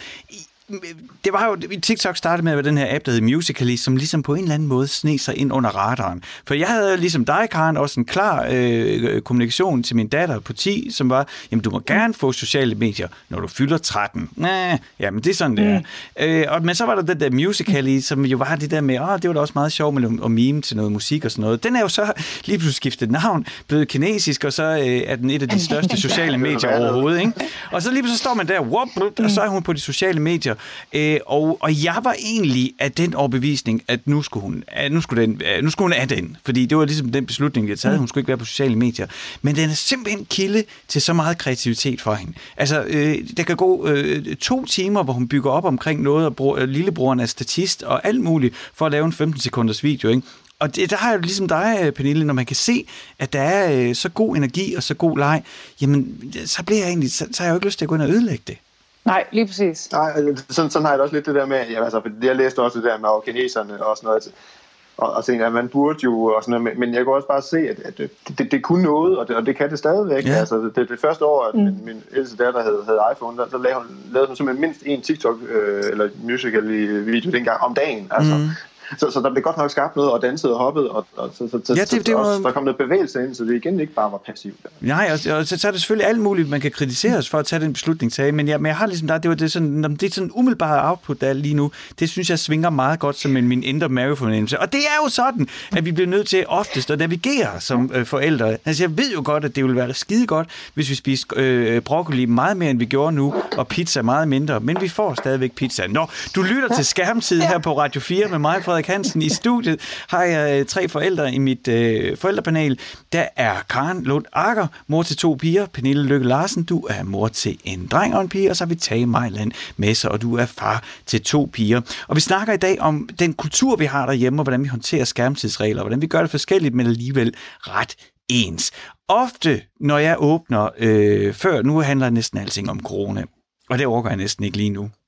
det var jo, TikTok startede med den her app, der hed Musical.ly, som ligesom på en eller anden måde sneg sig ind under radaren. For jeg havde ligesom dig, Karen, også en klar øh, kommunikation til min datter på ti, som var, jamen du må gerne få sociale medier, når du fylder tretten. Næh, jamen det er sådan, det er. Mm. Øh, og, men så var der den der Musical.ly, som jo var det der med, åh, det var da også meget sjovt med at mime til noget musik og sådan noget. Den er jo så lige pludselig skiftet navn, blevet kinesisk, og så øh, er den et af de største sociale medier overhovedet, ikke? Og så lige pludselig står man der, wop, og så er hun på de sociale medier. Øh, og, og jeg var egentlig af den overbevisning, at nu skulle hun, at nu skulle den, nu skulle hun af den, fordi det var ligesom den beslutning, jeg taget. Hun skulle ikke være på sociale medier. Men den er simpelthen kilde til så meget kreativitet for hende. Altså, øh, der kan gå øh, to timer, hvor hun bygger op omkring noget, og bror, lillebroren er statist og alt muligt, for at lave en femten sekunders video, ikke? Og det, der har jeg jo ligesom dig, Pernille, når man kan se, at der er øh, så god energi og så god leg, jamen, så bliver jeg egentlig, så, så har jeg jo ikke lyst til at gå ind og ødelægge det. Nej, lige præcis. Nej, sådan, sådan har jeg også lidt det der med, ja, altså, jeg læste også det der med kineserne og sådan noget, og, og tænkte, at man burde jo, og sådan noget, men jeg kunne også bare se, at, at det, det, det kunne noget, og det, og det kan det stadigvæk. Ja. Altså, det, det første år, at mm. min, min ældste datter havde, havde iPhone, der, så lavede hun, lavede hun simpelthen mindst en TikTok, øh, eller Musical.ly-video dengang om dagen, altså. Mm. Så, så der blev godt nok skabt noget, og danset og hoppet, og, og så, så, ja, det, det var... også, der kom noget bevægelse ind, så det igen ikke bare var passivt. Nej, og, og så, så er det selvfølgelig alt muligt, man kan kritiseres for at tage den beslutning til, men jeg, men jeg har ligesom der, det var det sådan, det er sådan umiddelbare output, der er lige nu, det synes jeg svinger meget godt som en, min indre mavefornemmelse. Og det er jo sådan, at vi bliver nødt til oftest at navigere som øh, forældre. Altså jeg ved jo godt, at det ville være skide godt, hvis vi spiste øh, broccoli meget mere, end vi gjorde nu, og pizza meget mindre, men vi får stadigvæk pizza. Nå, du lytter til Skærmtid her på Radio fire med mig, Frederik Hansen. I studiet har jeg tre forældre i mit øh, forældrepanel. Der er Karen Lund Agger, mor til to piger. Pernille Lykke Larsen, du er mor til en dreng og en pige. Og så har vi Tage Mejland Messer, og du er far til to piger. Og vi snakker i dag om den kultur, vi har derhjemme, og hvordan vi håndterer skærmtidsregler, og hvordan vi gør det forskelligt, men alligevel ret ens. Ofte, når jeg åbner, øh, før, nu handler næsten alting om corona, og det overgår jeg næsten ikke lige nu.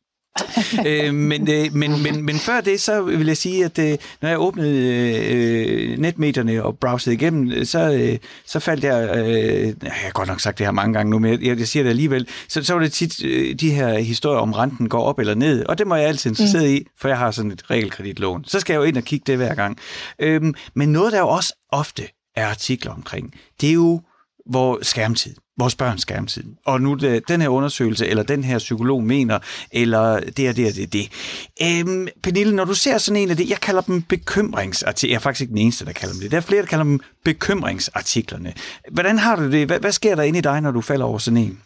øh, men, øh, men, men, men før det, så vil jeg sige, at øh, når jeg åbnede øh, netmedierne og browsede igennem, så, øh, så faldt jeg, øh, jeg har godt nok sagt det her mange gange nu, men jeg, jeg siger det alligevel, så, så var det tit øh, de her historier om renten går op eller ned, og det må jeg altid interesseret mm. i, for jeg har sådan et realkreditlån. Så skal jeg jo ind og kigge det hver gang. Øh, men noget, der jo også ofte er artikler omkring, det er jo hvor skærmtid. Vores børns skærmtid. Og nu det, den her undersøgelse, eller den her psykolog mener, eller det og det og det, det. Øhm, Pernille, når du ser sådan en af det, jeg kalder dem bekymringsartikler. Jeg er faktisk ikke den eneste, der kalder dem det. Der er flere, der kalder dem bekymringsartiklerne. Hvordan har du det? Hvad, hvad sker der inde i dig, når du falder over sådan en?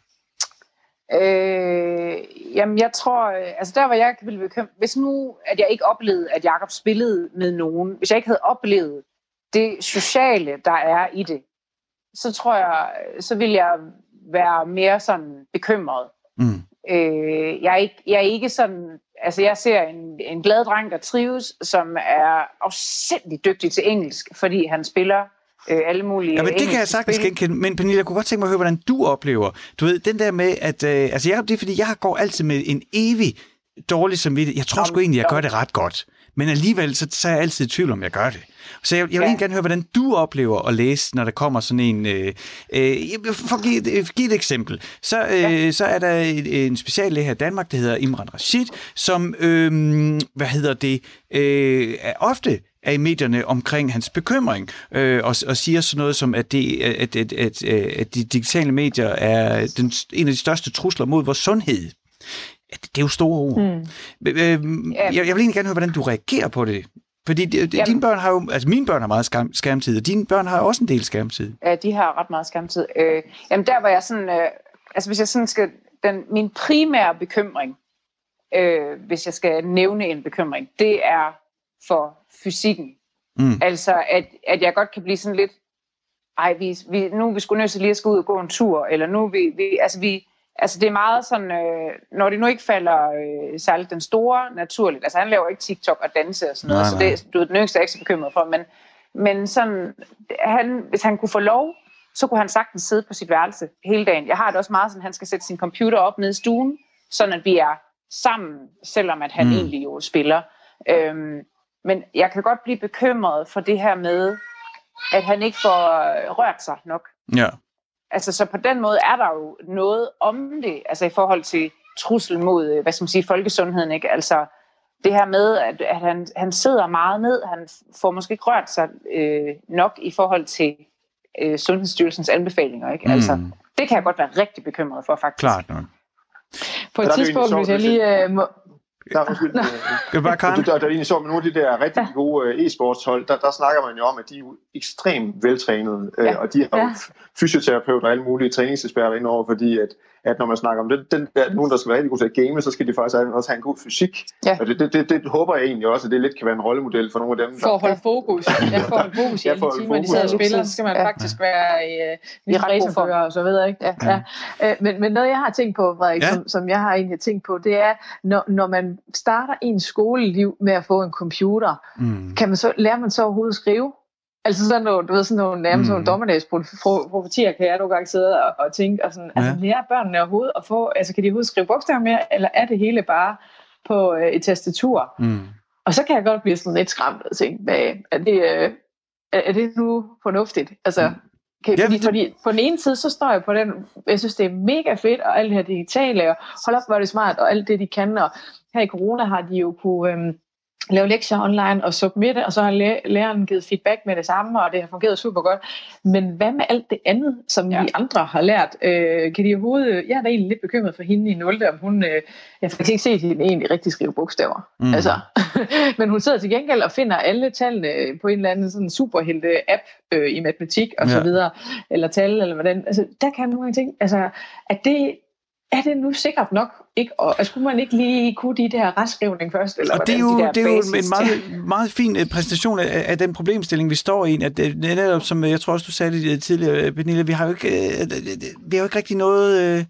Øh, jamen, jeg tror, altså der, hvor jeg ville bekymre, hvis nu, at jeg ikke oplevede, at Jacob spillede med nogen, hvis jeg ikke havde oplevet det sociale, der er i det, så tror jeg, så vil jeg være mere sådan bekymret. Mm. Øh, jeg, er ikke, jeg er ikke sådan, altså jeg ser en, en glad dreng, der trives, som er afsindigt dygtig til engelsk, fordi han spiller øh, alle mulige ja, men det kan jeg sagtens genkende, men Pernille, jeg kunne godt tænke mig at høre, hvordan du oplever, du ved, den der med, at, øh, altså jeg, det er fordi, jeg går altid med en evig dårlig samvittighed. Jeg tror sgu egentlig, jeg gør det ret godt. Men alligevel, så, så er jeg altid i tvivl om, jeg gør det. Så jeg, jeg vil ja. gerne høre, hvordan du oplever at læse, når der kommer sådan en... Øh, øh, for at give, give et eksempel. Så, øh, ja. så er der en, en speciallæge her i Danmark, der hedder Imran Rashid, som, øh, hvad hedder det, øh, er ofte er i medierne omkring hans bekymring, øh, og, og siger sådan noget som, at, det, at, at, at, at de digitale medier er den, en af de største trusler mod vores sundhed. Det er jo store ord. Mm. Øh, jeg, jeg vil egentlig gerne høre, hvordan du reagerer på det. Fordi de, de, dine børn har jo, altså mine børn har meget skærm, skærmtid, og dine børn har også en del skærmtid. Ja, de har ret meget skærmtid. Øh, jamen der var jeg sådan, øh, altså hvis jeg sådan skal, den, min primære bekymring, øh, hvis jeg skal nævne en bekymring, det er for fysikken. Mm. Altså, at, at jeg godt kan blive sådan lidt, ej, vi, vi, nu er vi sgu nødt til lige at skal ud og gå en tur, eller nu vi, vi altså vi, altså det er meget sådan, øh, når det nu ikke falder øh, særligt den store naturligt, altså han laver ikke TikTok og danse og sådan noget, nej, nej. Så det, du er den yngste, jeg er ikke så bekymret for, men, men sådan, han, hvis han kunne få lov, så kunne han sagtens sidde på sit værelse hele dagen. Jeg har det også meget sådan, at han skal sætte sin computer op nede i stuen, sådan at vi er sammen, selvom at han mm. egentlig jo spiller. Øhm, men jeg kan godt blive bekymret for det her med, at han ikke får rørt sig nok. Ja. Altså, så på den måde er der jo noget om det, altså i forhold til trussel mod, hvad skal man sige, folkesundheden, ikke? Altså, det her med, at, at han, han sidder meget ned, han får måske ikke rørt sig øh, nok i forhold til øh, Sundhedsstyrelsens anbefalinger, ikke? Mm. Altså, det kan jeg godt være rigtig bekymret for, faktisk. Klart nok. På et ja, tidspunkt, hvis jeg lige øh, må... Der er, undskyld, det er bare der, der, der er egentlig så med nogle af de der rigtig gode e-sportshold, der, der snakker man jo om, at de er jo ekstremt veltrænede, ja. øh, og de har jo ja. fysioterapeuter og alle mulige træningseksperter indover, fordi at, at når man snakker om det, den der, nogen, der skal være rigtig god til at game, så skal de faktisk også have en god fysik. Ja. Og det, det, det, det håber jeg egentlig også, at det lidt kan være en rollemodel for nogle af dem. Der... For at holde fokus. Ja, for at holde fokus i alle de timer, de sidder og spiller, så skal man ja. faktisk være i, i racerfører og så videre. Ikke? Ja. Ja. Ja. Men, men noget, jeg har tænkt på, Frederik, ja. som, som jeg har egentlig tænkt på, det er, når, når man starter ens skoleliv med at få en computer, mm. kan man så, lærer man så overhovedet at skrive? Altså sådan nogle, du ved, sådan nogle nærmest mm. nogle dommedagsprofetier, kan jeg nogle gange sidde og, og tænke, og sådan, ja. altså lærer børnene overhovedet at få, altså kan de overhovedet skrive bogstaver mere, eller er det hele bare på øh, et tastatur? Mm. Og så kan jeg godt blive sådan lidt skræmt og tænke, hvad, er, det, øh, er det nu fornuftigt? Altså, mm. kan, ja, fordi, det... fordi på den ene side, så står jeg på den, jeg synes det er mega fedt, og alt det her digitale, og hold op, hvor er det smart, og alt det de kan, og her i corona har de jo kunne... Øh, lave lektier online og submitte, og så har læ- læreren givet feedback med det samme, og det har fungeret super godt. Men hvad med alt det andet, som ja. vi andre har lært? Øh, kan de overhovedet... Jeg er da egentlig lidt bekymret for hende i nul om hun... Øh, jeg har faktisk ikke set hende egentlig rigtig skrive bogstaver. Mm. Altså, men hun sidder til gengæld og finder alle tallene på en eller anden sådan superhelte-app øh, i matematik og ja. så videre, eller tal, eller hvordan. Altså, der kan nogle gange tænke, altså, at det... Er det nu sikkert nok ikke? Og skulle man ikke lige kunne de der restskrivning først? Eller og det er jo, de det er jo en meget, meget fin præsentation af, af den problemstilling, vi står i. At det, netop, som jeg tror også, du sagde det tidligere, Pernille, vi har jo ikke, vi har jo ikke rigtig noget...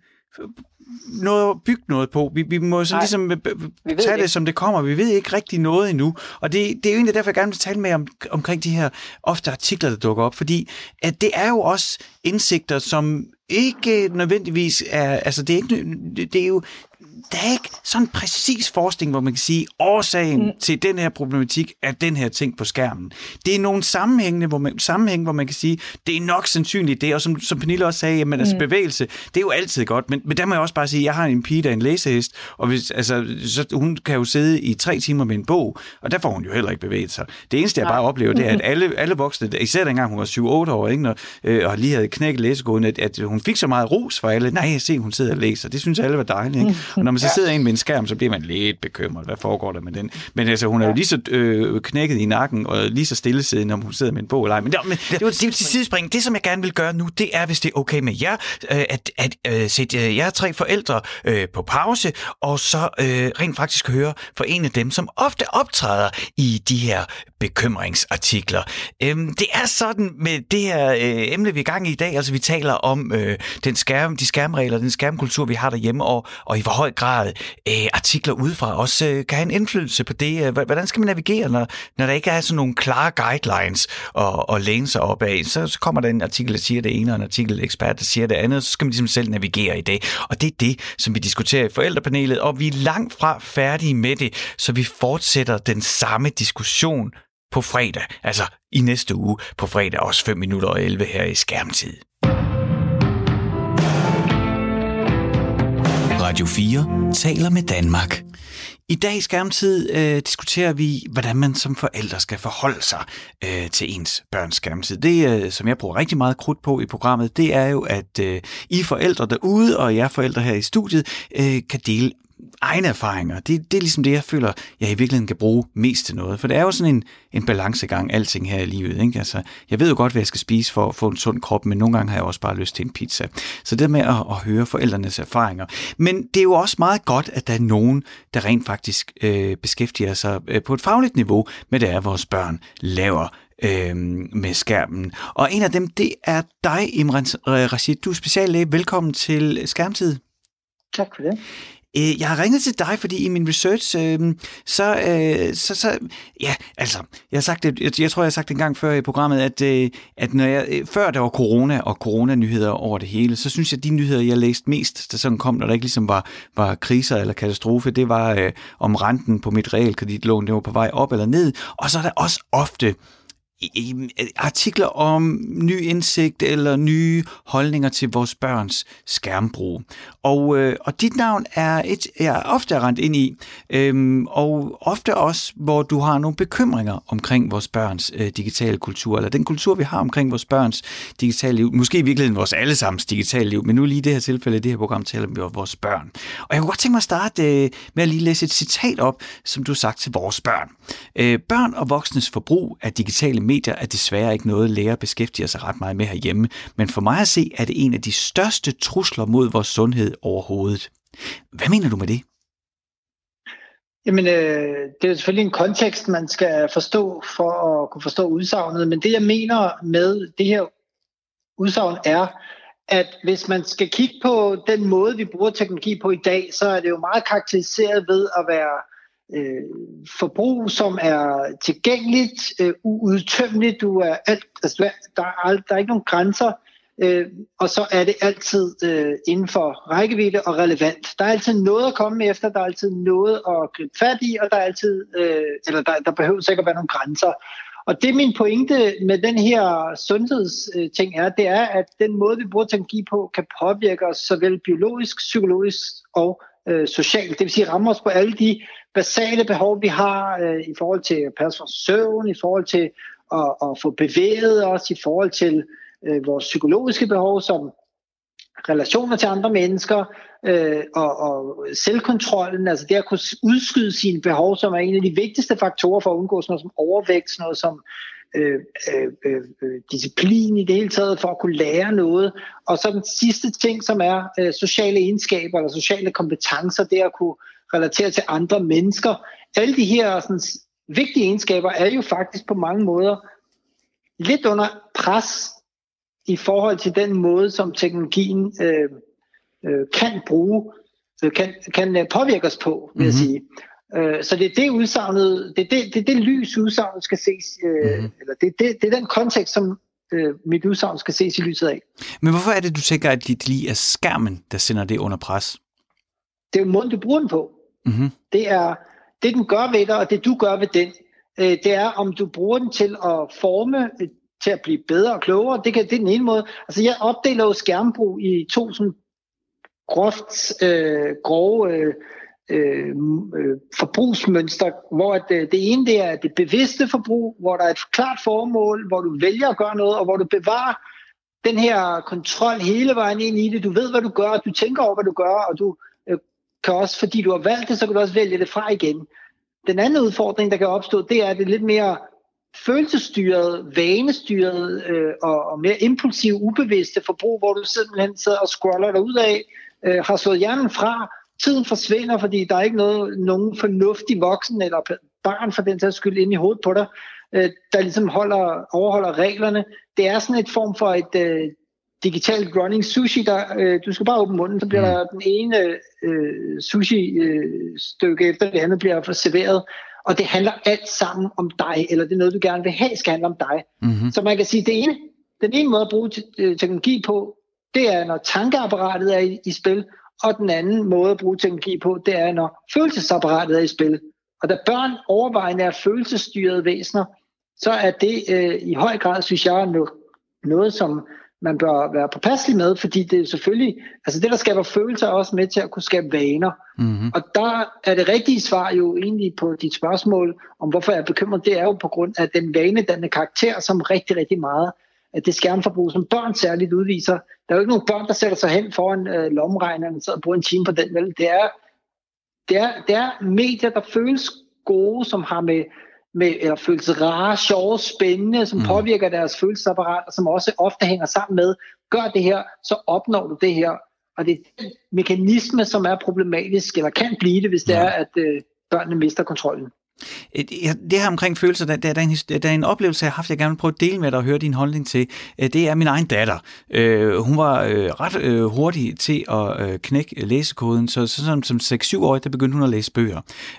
noget at bygge noget på. Vi, vi må sådan ligesom tage det, som det kommer. Vi ved ikke rigtig noget endnu. Og det, det er jo egentlig derfor, jeg gerne vil tale med om, omkring de her ofte artikler, der dukker op. Fordi at det er jo også indsigter, som ikke nødvendigvis er... Altså, det er, ikke, det er jo... Der er ikke sådan en præcis forskning, hvor man kan sige, årsagen mm. til den her problematik er den her ting på skærmen. Det er nogle sammenhænge, hvor man, sammenhæng, hvor man kan sige, det er nok sandsynligt det, og som, som Pernille også sagde, jamen, altså, mm. bevægelse, det er jo altid godt, men, men der må jeg også bare sige, jeg har en pige, der er en læsehest, og hvis, altså, så, hun kan jo sidde i tre timer med en bog, og der får hun jo heller ikke bevæget sig. Det eneste, jeg bare oplever, det er, at alle, alle voksne, især dengang hun var syv otte år, ikke, når, øh, og lige havde knækket læsekoden, at, at hun fik så meget ros for alle. Nej, jeg ser, hun sidder og læser. Det synes alle var dejligt, ikke? Og når man så sidder en med en skærm, så bliver man lidt bekymret. Hvad foregår der med den? Men altså, hun er jo lige så øh, knækket i nakken, og lige så stillesiddende, når hun sidder med en bog. Men, men det, det, det var til sidespring. Det, som jeg gerne vil gøre nu, det er, hvis det er okay med jer, øh, at, at øh, sætte øh, jer tre forældre øh, på pause, og så øh, rent faktisk høre fra en af dem, som ofte optræder i de her bekymringsartikler. Øhm, det er sådan med det her øh, emne, vi er i gang i i dag. Altså, vi taler om øh, den skærm, de skærmregler, den skærmkultur, vi har derhjemme, og, og i hvor høj grad øh, artikler udefra også øh, kan have en indflydelse på det. Hvordan skal man navigere, når, når der ikke er sådan nogle klare guidelines og, og læne sig op af? Så, så kommer der en artikel, der siger det ene, og en artikel ekspert, der siger det andet, så skal man ligesom selv navigere i det. Og det er det, som vi diskuterer i forældrepanelet, og vi er langt fra færdige med det, så vi fortsætter den samme diskussion på fredag, altså i næste uge på fredag, også fem minutter og elleve her i Skærmtid. Radio fire taler med Danmark. I dag i Skærmtid øh, diskuterer vi, hvordan man som forældre skal forholde sig øh, til ens børns skærmtid. Det, øh, som jeg bruger rigtig meget krudt på i programmet, det er jo, at øh, I forældre derude og jer forældre her i studiet øh, kan dele egne erfaringer, det, det er ligesom det, jeg føler, jeg i virkeligheden kan bruge mest til noget. For det er jo sådan en, en balancegang, alting her i livet. Ikke? Altså, jeg ved jo godt, hvad jeg skal spise for at få en sund krop, men nogle gange har jeg også bare lyst til en pizza. Så det med at, at høre forældrenes erfaringer. Men det er jo også meget godt, at der er nogen, der rent faktisk øh, beskæftiger sig øh, på et fagligt niveau med det, er vores børn laver øh, med skærmen. Og en af dem, det er dig, Imran Rashid. Du er speciallæge. Velkommen til Skærmtid. Tak for det. Jeg har ringet til dig, fordi i min research, øh, så, øh, så, så, ja, altså, jeg har sagt det, jeg, jeg tror, jeg har sagt det en gang før i programmet, at, øh, at når jeg, før der var corona og coronanyheder over det hele, så synes jeg, at de nyheder, jeg læste mest, der sådan kom, når der ikke ligesom var, var kriser eller katastrofe, det var øh, om renten på mit realkreditlån, det var på vej op eller ned, og så er der også ofte artikler om ny indsigt eller nye holdninger til vores børns skærmbrug. Og, øh, og dit navn er et, jeg er ofte rendt ind i, øhm, og ofte også, hvor du har nogle bekymringer omkring vores børns øh, digitale kultur, eller den kultur, vi har omkring vores børns digitale liv. Måske i virkeligheden vores allesammens digitale liv, men nu lige i det her tilfælde, det her program taler vi om vores børn. Og jeg kunne godt tænke mig at starte øh, med at lige læse et citat op, som du har sagt til vores børn. Øh, børn og voksnes forbrug af digitale medier er desværre ikke noget, læger beskæftiger sig ret meget med herhjemme, men for mig at se, er det en af de største trusler mod vores sundhed overhovedet. Hvad mener du med det? Jamen, øh, det er jo selvfølgelig en kontekst, man skal forstå for at kunne forstå udsagnet, men det jeg mener med det her udsagn er, at hvis man skal kigge på den måde, vi bruger teknologi på i dag, så er det jo meget karakteriseret ved at være øh, forbrug, som er tilgængeligt, øh, uudtømmeligt, du er alt, altså, der, er, der er ikke nogen grænser, øh, og så er det altid øh, inden for rækkevidde og relevant. Der er altid noget at komme efter, der er altid noget at gribe fat i, og der er altid, øh, eller der, der behøver sikkert være nogle grænser. Og det min pointe med den her sundhedsting er, det er, at den måde, vi bruger teknologi på, kan påvirke os såvel biologisk, psykologisk og øh, socialt. Det vil sige, ramme os på alle de basale behov, vi har øh, i forhold til at passe for søvn, i forhold til at, at få bevæget os, i forhold til øh, vores psykologiske behov, som relationer til andre mennesker, øh, og, og selvkontrollen, altså det at kunne udskyde sine behov, som er en af de vigtigste faktorer for at undgå sådan noget som overvægt, sådan noget som øh, øh, øh, disciplin i det hele taget, for at kunne lære noget. Og så den sidste ting, som er øh, sociale egenskaber eller sociale kompetencer, det at kunne relatere til andre mennesker. Alle de her sådan, vigtige egenskaber er jo faktisk på mange måder lidt under pres i forhold til den måde, som teknologien øh, øh, kan bruge, øh, kan, kan påvirke os på, vil jeg sige. Øh, så det er det udsagnet, det er det, det, er det lys udsagnet skal ses, øh, mm-hmm. eller det, det, det er den kontekst, som øh, mit udsagn skal ses i lyset af. Men hvorfor er det, du tænker, at det lige er skærmen, der sender det under pres? Det er jo måden, du bruger den på. Mm-hmm. Det er det, den gør ved dig, og det du gør ved den. Øh, det er, om du bruger den til at forme til at blive bedre og klogere. Det, kan, det er den ene måde. Altså, jeg opdeler jo skærmbrug i to sådan groft, øh, grove øh, øh, forbrugsmønster, hvor at, øh, det ene det er det bevidste forbrug, hvor der er et klart formål, hvor du vælger at gøre noget, og hvor du bevarer den her kontrol hele vejen ind i det. Du ved, hvad du gør, du tænker over, hvad du gør, og du øh, kan også, fordi du har valgt det, så kan du også vælge det fra igen. Den anden udfordring, der kan opstå, det er det lidt mere følelsesstyret, vanestyret øh, og, og mere impulsiv, ubevidste forbrug, hvor du simpelthen sidder og scroller dig ud af, øh, har slået hjernen fra, tiden forsvinder, fordi der er ikke noget, nogen fornuftig voksen eller barn for den sags skyld inde i hovedet på dig, øh, der ligesom holder, overholder reglerne. Det er sådan et form for et øh, digitalt running sushi, der øh, du skal bare åbne munden, så bliver der den ene øh, sushi-stykke øh, efter det andet bliver serveret. Og det handler alt sammen om dig, eller det er noget, du gerne vil have, skal handle om dig. Mm-hmm. Så man kan sige, at det ene, den ene måde at bruge te- teknologi på, det er, når tankeapparatet er i, i spil, og den anden måde at bruge teknologi på, det er, når følelsesapparatet er i spil. Og da børn overvejende er følelsesstyrede væsener, så er det øh, i høj grad, synes jeg, no- noget, som man bør være påpasselig med, fordi det er selvfølgelig, altså det, der skaber følelser, er også med til at kunne skabe vaner. Mm-hmm. Og der er det rigtige svar jo egentlig på dit spørgsmål, om hvorfor jeg er bekymret, det er jo på grund af den vanedannende karakter, som rigtig, rigtig meget af det skærmforbrug, som børn særligt udviser. Der er jo ikke nogen børn, der sætter sig hen foran øh, lommeregneren og sidder og bruger en time på den, vel? Det er Det er, det er medier, der føles gode, som har med, med eller føles rare, sjove, spændende, som mm. påvirker deres følelsesapparat, og som også ofte hænger sammen med, gør det her, så opnår du det her. Og det er den mekanisme, som er problematisk, eller kan blive det, hvis det ja. er, at øh, børnene mister kontrollen. Det her omkring følelser, der, der, der, er en, der er en oplevelse, jeg har haft, jeg gerne vil prøve at dele med dig og høre din holdning til. Det er min egen datter. Hun var ret hurtig til at knække læsekoden, så sådan som seks syv år, der begyndte hun at læse bøger.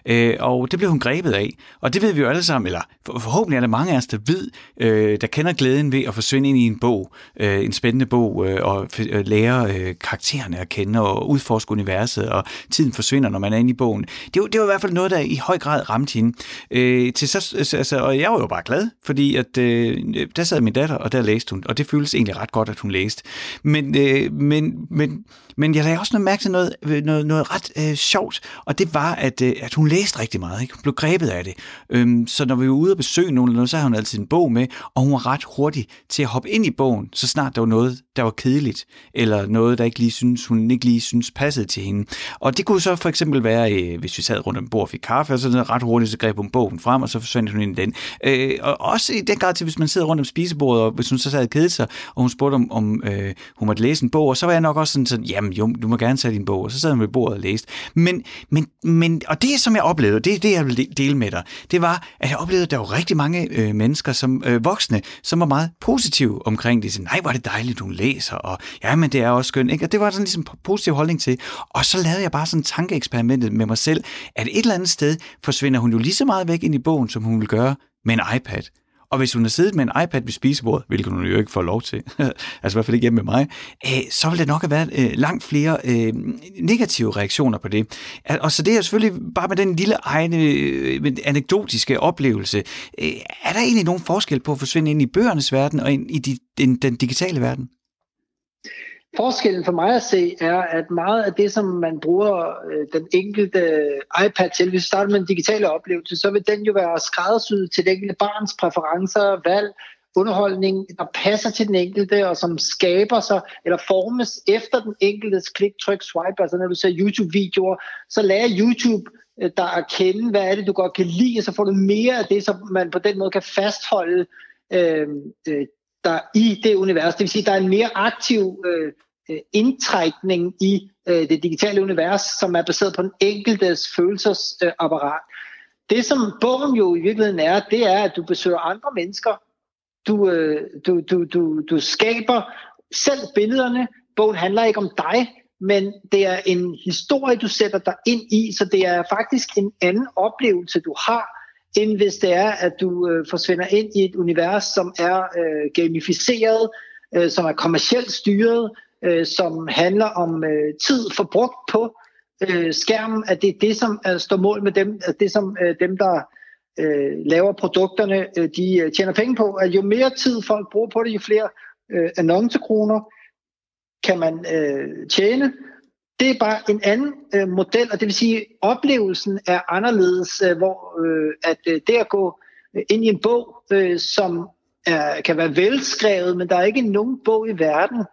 Og det blev hun grebet af. Og det ved vi jo alle sammen, eller forhåbentlig er der mange af os, der ved, der kender glæden ved at forsvinde ind i en bog, en spændende bog, og lære karaktererne at kende og udforske universet, og tiden forsvinder, når man er inde i bogen. Det var, det var i hvert fald noget, der i høj grad ramte hende. Øh, til så, altså, og jeg var jo bare glad, fordi at, øh, der sad min datter, og der læste hun, og det føltes egentlig ret godt, at hun læste. Men, øh, men, men, men jeg lagde også noget mærke til noget, noget, noget ret øh, sjovt, og det var, at, øh, at hun læste rigtig meget. Ikke? Hun blev grebet af det. Øhm, så når vi var ude og besøge nogen, så havde hun altid en bog med, og hun var ret hurtig til at hoppe ind i bogen, så snart der var noget, der var kedeligt, eller noget, der ikke lige synes, hun ikke lige synes passede til hende. Og det kunne så for eksempel være, øh, hvis vi sad rundt om bord og fik kaffe, og så ret hurtigt så greb hun bogen frem, og så forsvandt hun ind i den. Øh, og også i den grad til, hvis man sidder rundt om spisebordet, og hvis hun så sad og kedede sig, og hun spurgte, om, om øh, hun måtte læse en bog, og så var jeg nok også sådan, sådan jamen jo, du må gerne tage din bog, og så sad hun ved bordet og læste. Men, men, men, og det, som jeg oplevede, det det, jeg vil dele med dig, det var, at jeg oplevede, at der var rigtig mange øh, mennesker, som øh, voksne, som var meget positive omkring det. Så, nej, hvor er det dejligt, hun læser, og ja, men det er også skønt. Ikke? Og det var sådan ligesom en positiv holdning til. Og så lavede jeg bare sådan en tankeeksperiment med mig selv, at et eller andet sted forsvinder hun jo lige så meget væk ind i bogen, som hun vil gøre med en iPad. Og hvis hun har siddet med en iPad ved spisebordet, hvilket hun jo ikke får lov til, altså i hvert fald ikke hjemme med mig, øh, så vil der nok have været øh, langt flere øh, negative reaktioner på det. Og så det er selvfølgelig bare med den lille egne øh, anekdotiske oplevelse. Øh, er der egentlig nogen forskel på at forsvinde ind i bøgernes verden og ind i de, den, den digitale verden? Forskellen for mig at se er, at meget af det, som man bruger øh, den enkelte iPad til, hvis vi starter med en digital oplevelse, så vil den jo være skræddersyet til det enkelte barns præferencer, valg, underholdning, der passer til den enkelte, og som skaber sig, eller formes efter den enkeltes klik, tryk, swipe. Altså når du ser YouTube-videoer, så lærer YouTube dig at kende, hvad er det, du godt kan lide, og så får du mere af det, så man på den måde kan fastholde øh, øh, der i det univers. Det vil sige, at der er en mere aktiv øh, indtrækning i øh, det digitale univers, som er baseret på den enkeltes følelsesapparat. Øh, det, som bogen jo i virkeligheden er, det er, at du besøger andre mennesker. Du, øh, du, du, du, du skaber selv billederne. Bogen handler ikke om dig, men det er en historie, du sætter dig ind i, så det er faktisk en anden oplevelse, du har, end hvis det er, at du øh, forsvinder ind i et univers, som er øh, gamificeret, øh, som er kommercielt styret, øh, som handler om øh, tid forbrugt på øh, skærmen, at det er det, som er, står mål med dem, at det som øh, dem, der øh, laver produkterne, øh, de øh, tjener penge på, at jo mere tid folk bruger på det, jo flere øh, annoncekroner kan man øh, tjene. Det er bare en anden øh, model, og det vil sige, at oplevelsen er anderledes, øh, hvor øh, at øh, det at gå ind i en bog, øh, som er, kan være velskrevet, men der er ikke nogen bog i verden,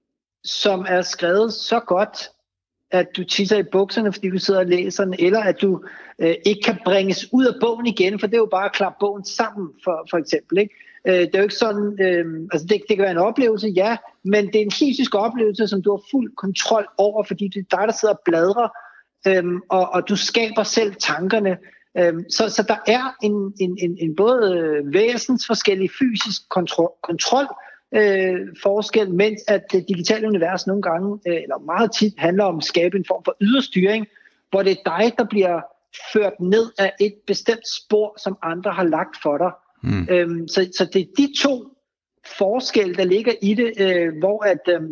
som er skrevet så godt, at du tisser i bukserne, fordi du sidder og læser den, eller at du øh, ikke kan bringes ud af bogen igen, for det er jo bare at klappe bogen sammen, for, for eksempel, ikke? Det er jo ikke sådan, øh, altså det, det kan være en oplevelse, ja, men det er en fysisk oplevelse, som du har fuld kontrol over, fordi det er dig, der sidder og bladrer, øh, og, og du skaber selv tankerne. Øh, så, så der er en, en, en, en både væsensforskellig fysisk kontrol, kontrol øh, forskel, mens at det digitale univers nogle gange, øh, eller meget tit, handler om at skabe en form for yderstyring, hvor det er dig, der bliver ført ned af et bestemt spor, som andre har lagt for dig. Mm. Øhm, så, så det er de to forskelle, der ligger i det, øh, hvor at øh,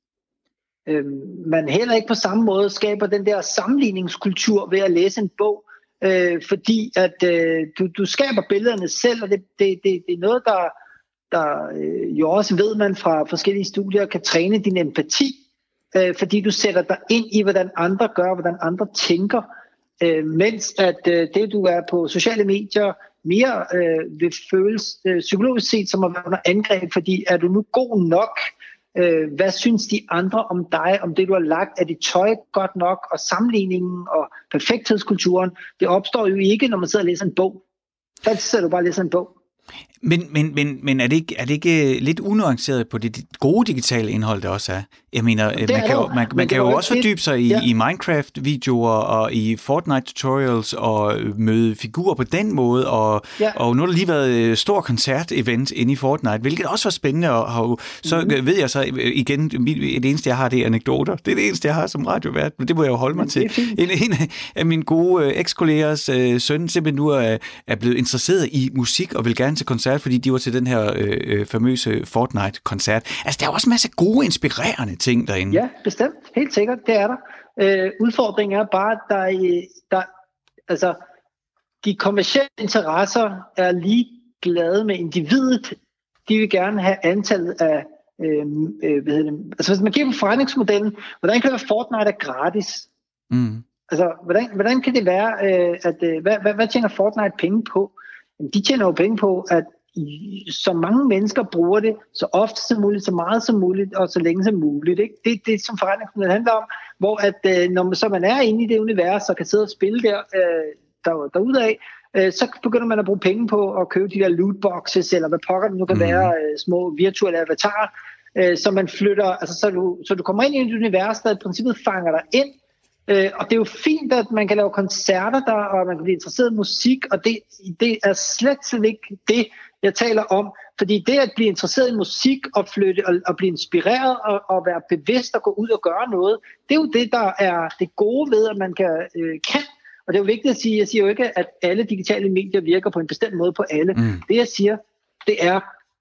øh, man heller ikke på samme måde skaber den der sammenligningskultur ved at læse en bog, øh, fordi at øh, du, du skaber billederne selv, og det, det, det, det er noget, der, der øh, jo også ved man fra forskellige studier, kan træne din empati, øh, fordi du sætter dig ind i, hvordan andre gør, hvordan andre tænker, øh, mens at øh, det, du er på sociale medier, mere øh, vil føles øh, psykologisk set som at være under angreb, fordi er du nu god nok Øh, hvad synes de andre om dig, om det du har lagt? Er dit tøj godt nok? Og sammenligningen og perfekthedskulturen, det opstår jo ikke, når man sidder og læser en bog. Der sidder du bare og læser en bog. Men, men, men, men er, det ikke, er det ikke lidt unuanceret på det gode digitale indhold, der også er? Jeg mener, man kan, jo, man, man kan jo også fordybe sig i, ja. i Minecraft-videoer og i Fortnite-tutorials og møde figurer på den måde, og, ja. og nu har der lige været stor koncert-event inde i Fortnite, hvilket også var spændende, og, og så mm-hmm. ved jeg så igen, det eneste jeg har, det er anekdoter. Det er det eneste, jeg har som radiovært, men det må jeg jo holde mig til. En, en af mine gode eks-kollegers øh, søn simpelthen nu er, er blevet interesseret i musik og vil gerne til koncert, fordi de var til den her øh, famøse Fortnite-koncert. Altså, der er også en masse gode, inspirerende ting derinde. Ja, bestemt. Helt sikkert, det er der. Øh, udfordringen er bare, at der, der, altså, de kommercielle interesser er lige glade med individet. De vil gerne have antallet af, øh, øh, hvad hedder det? Altså, hvis man kigger på forretningsmodellen, hvordan kan det være, Fortnite er gratis? Mm. Altså, hvordan, hvordan kan det være, øh, at, øh, hvad, hvad, hvad tjener Fortnite penge på? De tjener jo penge på, at så mange mennesker bruger det så ofte som muligt, så meget som muligt og så længe som muligt. Ikke? Det er det, som forretningsmodellen handler om, hvor at, øh, når man, så man er inde i det univers og kan sidde og spille der, øh, der derudaf, øh, så begynder man at bruge penge på at købe de der lootboxes, eller hvad pokker det nu kan mm. være, øh, små virtuelle avatarer, øh, så man flytter, altså så du, så du kommer ind i et univers, der i princippet fanger dig ind. Øh, og det er jo fint, at man kan lave koncerter der, og man kan blive interesseret i musik, og det, det er slet, slet ikke det, jeg taler om. Fordi det at blive interesseret i musik og flytte og, og blive inspireret og, og være bevidst og gå ud og gøre noget, det er jo det, der er det gode ved, at man kan. Øh, kan. Og det er jo vigtigt at sige, jeg siger jo ikke, at alle digitale medier virker på en bestemt måde på alle. Mm. Det jeg siger, det er,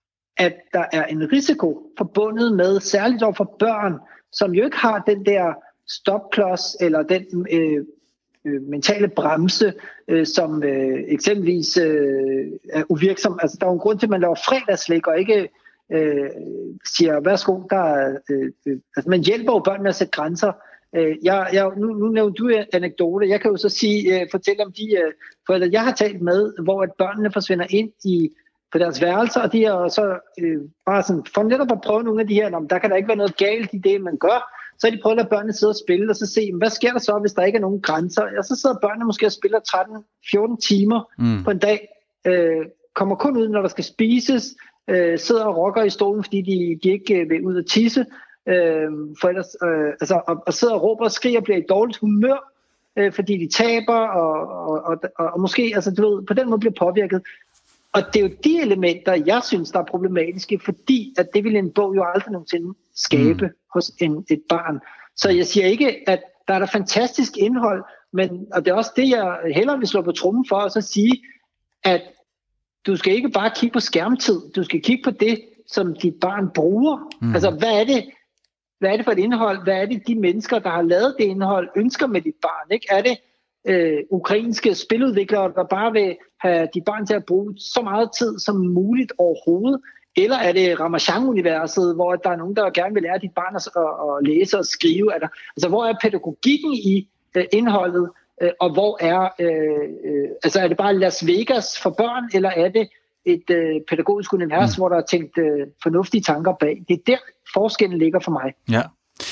at der er en risiko forbundet med, særligt over for børn, som jo ikke har den der stopklods eller den øh, øh, mentale bremse, øh, som øh, eksempelvis øh, er uvirksom. Altså, der er jo en grund til, at man laver fredagslæg og ikke øh, siger, værsgo, der er, øh, øh, altså, man hjælper jo børn med at sætte grænser. Øh, jeg, jeg, nu, nu nævner du en anekdote. Jeg kan jo så sige, øh, fortælle om de øh, forældre, jeg har talt med, hvor at børnene forsvinder ind i på deres værelser, og de er så øh, bare sådan, for netop at prøve nogle af de her, der kan der ikke være noget galt i det, man gør. Så har de prøvet at lade børnene sidde og spille, og så se, hvad sker der så, hvis der ikke er nogen grænser? Og så sidder børnene måske og spiller tretten fjorten timer mm. på en dag, øh, kommer kun ud, når der skal spises, øh, sidder og rokker i stolen, fordi de, de ikke vil ud og tisse, øh, for ellers, øh, altså, og, og sidder og råber og skriger og bliver i dårligt humør, øh, fordi de taber, og, og, og, og, og måske altså, du ved, på den måde bliver påvirket. Og det er jo de elementer, jeg synes, der er problematiske, fordi at det vil en bog jo aldrig nogensinde skabe mm. hos en, et barn. Så jeg siger ikke, at der er der fantastisk indhold, men, og det er også det, jeg hellere vil slå på trommen for, og så sige, at du skal ikke bare kigge på skærmtid, du skal kigge på det, som dit barn bruger. Mm. Altså, hvad er det, hvad er det for et indhold? Hvad er det, de mennesker, der har lavet det indhold, ønsker med dit barn? Ikke? Er det øh, ukrainske spiludviklere, der bare vil have de barn til at bruge så meget tid som muligt overhovedet? Eller er det Ramachan-universet, hvor der er nogen, der gerne vil lære dit barn at, at læse og skrive? Altså, hvor er pædagogikken i øh, indholdet, øh, og hvor er, øh, øh, altså er det bare Las Vegas for børn, eller er det et øh, pædagogisk univers, mm. hvor der er tænkt øh, fornuftige tanker bag? Det er der, forskellen ligger for mig. Ja.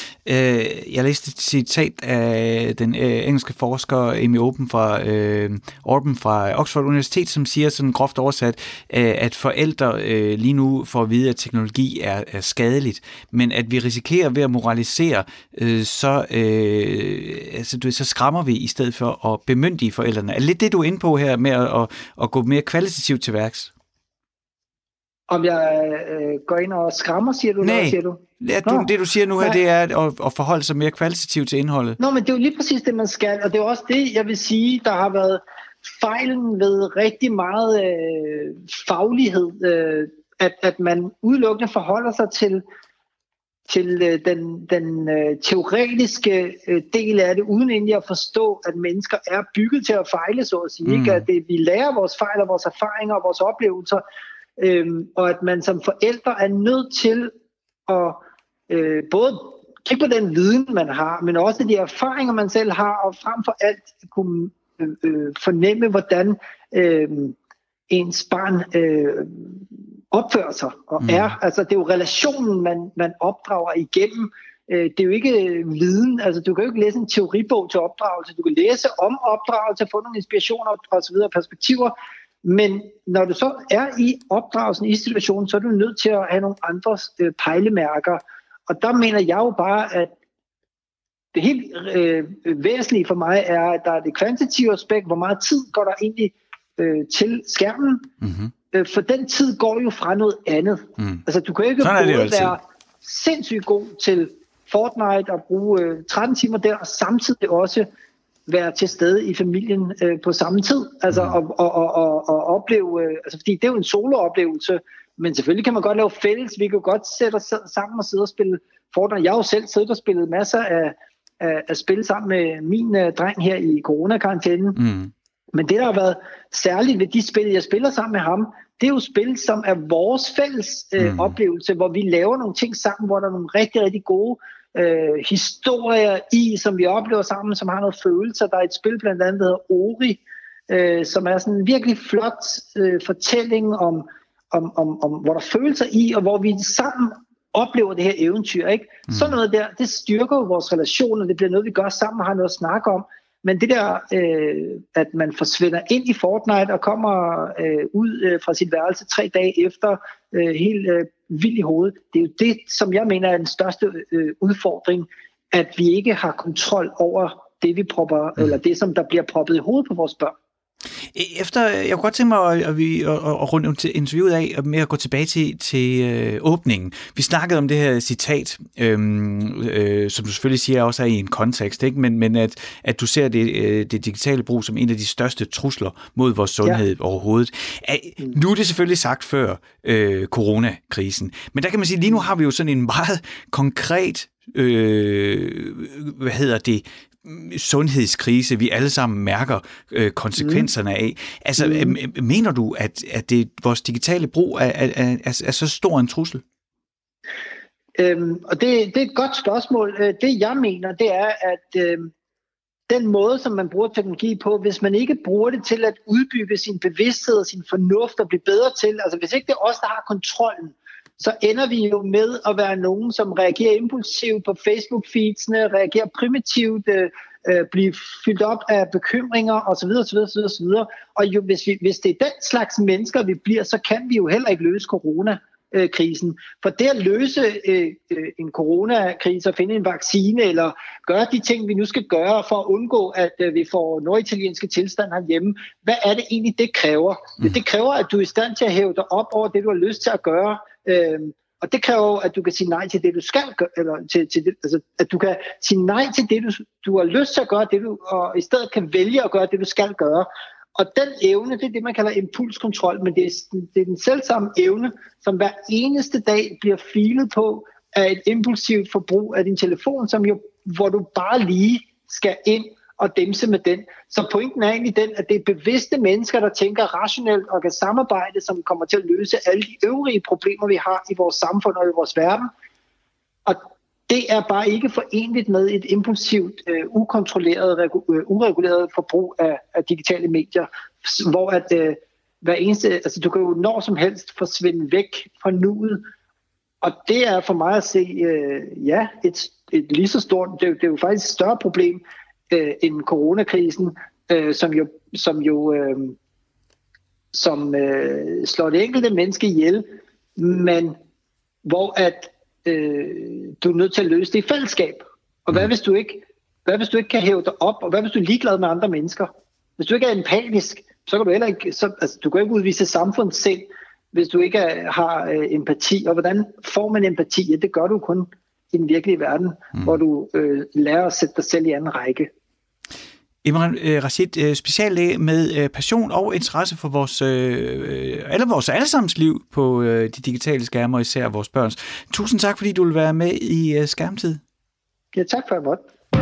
Jeg læste et citat af den engelske forsker Amy Orben fra, øh, Orben fra Oxford Universitet, som siger sådan groft oversat, at forældre øh, lige nu får at vide, at teknologi er, er skadeligt, men at vi risikerer ved at moralisere, øh, så, øh, altså, så skræmmer vi i stedet for at bemyndige forældrene. Er det lidt det, du er inde på her med at, at, at gå mere kvalitativt til værks? Om jeg øh, går ind og skræmmer, siger du? Nej, noget, siger du? Ja, du, det du siger nu her, det er at, at forholde sig mere kvalitativt til indholdet. Nå, men det er jo lige præcis det, man skal, og det er også det, jeg vil sige, der har været fejlen ved rigtig meget øh, faglighed, øh, at, at man udelukkende forholder sig til, til øh, den, den øh, teoretiske øh, del af det, uden egentlig at forstå, at mennesker er bygget til at fejle, så at sige. Mm. Ikke? At det, vi lærer vores fejl og vores erfaringer og vores oplevelser, Øhm, og at man som forældre er nødt til at øh, både kigge på den viden, man har, men også de erfaringer, man selv har, og frem for alt kunne øh, øh, fornemme, hvordan øh, ens barn øh, opfører sig og mm. er. Altså, det er jo relationen, man, man opdrager igennem. Det er jo ikke viden. Altså, du kan jo ikke læse en teoribog til opdragelse. Du kan læse om opdragelse, få nogle inspirationer og så videre, perspektiver. Men når du så er i opdragelsen, i situationen, så er du nødt til at have nogle andre øh, pejlemærker. Og der mener jeg jo bare, at det helt øh, væsentlige for mig er, at der er det kvantitative aspekt. Hvor meget tid går der egentlig øh, til skærmen? Mm-hmm. Øh, for den tid går jo fra noget andet. Mm. Altså, du kan ikke både være sindssygt god til Fortnite og bruge øh, tretten timer der, og samtidig også være til stede i familien øh, på samme tid. Altså, mm. og, og, og, og, og opleve, øh, altså, fordi det er jo en solooplevelse, men selvfølgelig kan man godt lave fælles. Vi kan godt sætte os sammen og sidde og spille Fortnite. Jeg har jo selv siddet og spillet masser af, af, af spil sammen med min øh, dreng her i coronakarantænen. Mm. Men det, der har været særligt ved de spil, jeg spiller sammen med ham, det er jo spil, som er vores fælles øh, mm. oplevelse, hvor vi laver nogle ting sammen, hvor der er nogle rigtig, rigtig gode øh, historier i, som vi oplever sammen, som har noget følelser. Der er et spil blandt andet, der hedder Ori, øh, som er sådan en virkelig flot øh, fortælling om, om, om, om, hvor der er følelser i, og hvor vi sammen oplever det her eventyr. Ikke? Mm. Sådan noget der, det styrker jo vores relationer, det bliver noget, vi gør sammen og har noget at snakke om. Men det der, øh, at man forsvinder ind i Fortnite og kommer øh, ud øh, fra sit værelse tre dage efter, øh, helt øh, vild i hovedet, det er jo det, som jeg mener er den største øh, udfordring, at vi ikke har kontrol over det, vi propper, mm. eller det, som der bliver proppet i hovedet på vores børn. Efter, jeg kunne godt tænke mig at, at, at, at runde interviewet af med at gå tilbage til, til øh, åbningen. Vi snakkede om det her citat, øhm, øh, som du selvfølgelig siger også er i en kontekst, ikke? Men, men at, at du ser det, øh, det digitale brug som en af de største trusler mod vores sundhed ja. overhovedet. Æ, nu er det selvfølgelig sagt før øh, coronakrisen, men der kan man sige, lige nu har vi jo sådan en meget konkret, øh, hvad hedder det, sundhedskrise, vi alle sammen mærker øh, konsekvenserne af. Altså, mm. øh, mener du, at, at det, vores digitale brug er, er, er, er så stor en trussel? Øhm, og det, det er et godt spørgsmål. Det, jeg mener, det er, at øh, den måde, som man bruger teknologi på, hvis man ikke bruger det til at udbygge sin bevidsthed og sin fornuft og blive bedre til, altså hvis ikke det er os, der har kontrollen, så ender vi jo med at være nogen, som reagerer impulsivt på Facebook-feedsene, reagerer primitivt, øh, øh, blive fyldt op af bekymringer osv. osv., osv., osv. Og jo, hvis, vi, hvis det er den slags mennesker, vi bliver, så kan vi jo heller ikke løse coronakrisen. For det at løse øh, en coronakrise og finde en vaccine, eller gøre de ting, vi nu skal gøre for at undgå, at øh, vi får norditalienske tilstand herhjemme, hvad er det egentlig, det kræver? Mm. Det kræver, at du er i stand til at hæve dig op over det, du har lyst til at gøre. Øhm, og det kræver, at du kan sige nej til det, du skal gøre, eller til, til det, altså, at du kan sige nej til det, du, du har lyst til at gøre, det du, og i stedet kan vælge at gøre det, du skal gøre. Og den evne, det er det, man kalder impulskontrol, men det er, det er den selvsamme evne, som hver eneste dag bliver filet på af et impulsivt forbrug af din telefon, som jo, hvor du bare lige skal ind og dæmse med den. Så pointen er egentlig den, at det er bevidste mennesker, der tænker rationelt og kan samarbejde, som kommer til at løse alle de øvrige problemer, vi har i vores samfund og i vores verden. Og det er bare ikke forenligt med et impulsivt, øh, ukontrolleret, regu- øh, ureguleret forbrug af, af digitale medier, hvor at øh, hver eneste, altså du kan jo når som helst forsvinde væk fra nuet. Og det er for mig at se, øh, ja, et, et lige så stort, det, det er jo faktisk et større problem, Øh, end coronakrisen, øh, som jo, som, jo øh, som øh, slår det enkelte menneske ihjel, men hvor at øh, du er nødt til at løse det i fællesskab. Og hvad hvis du ikke, hvad hvis du ikke kan hæve dig op, og hvad hvis du er ligeglad med andre mennesker? Hvis du ikke er empatisk, så kan du heller ikke, så, altså, du kan ikke udvise samfundssind, hvis du ikke er, har øh, empati. Og hvordan får man empati? Ja, det gør du kun i den virkelige verden, mm. hvor du øh, lærer at sætte dig selv i anden række. Imran øh, Rashid, øh, speciallæge med øh, passion og interesse for vores, øh, alle vores allesammens liv på øh, de digitale skærme, og især vores børns. Tusind tak, fordi du vil være med i øh, Skærmtid. Ja, tak for at jeg måtte.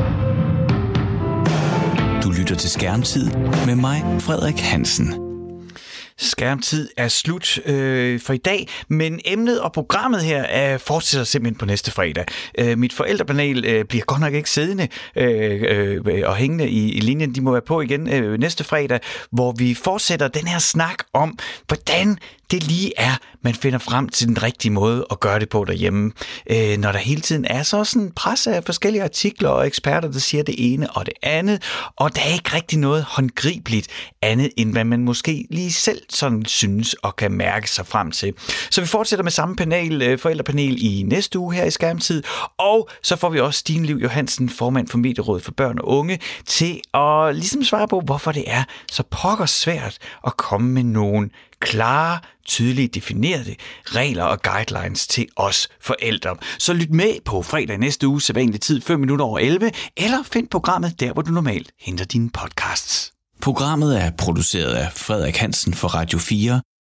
Du lytter til Skærmtid med mig, Frederik Hansen. Skærmtid er slut øh, for i dag, men emnet og programmet her øh, fortsætter simpelthen på næste fredag. Øh, mit forældrepanel øh, bliver godt nok ikke siddende øh, øh, og hængende i, i linjen. De må være på igen øh, næste fredag, hvor vi fortsætter den her snak om, hvordan det lige er, man finder frem til den rigtige måde at gøre det på derhjemme. Øh, når der hele tiden er så sådan pres af forskellige artikler og eksperter, der siger det ene og det andet, og der er ikke rigtig noget håndgribeligt andet, end hvad man måske lige selv sådan synes og kan mærke sig frem til. Så vi fortsætter med samme panel, forældrepanel i næste uge her i Skærmtid, og så får vi også Stine Liv Johansen, formand for Medierådet for Børn og Unge, til at ligesom svare på, hvorfor det er så pokker svært at komme med nogle klare, tydeligt definerede regler og guidelines til os forældre. Så lyt med på fredag næste uge, sædvanlig tid fem minutter over elleve, eller find programmet der, hvor du normalt henter dine podcasts. Programmet er produceret af Frederik Hansen for Radio fire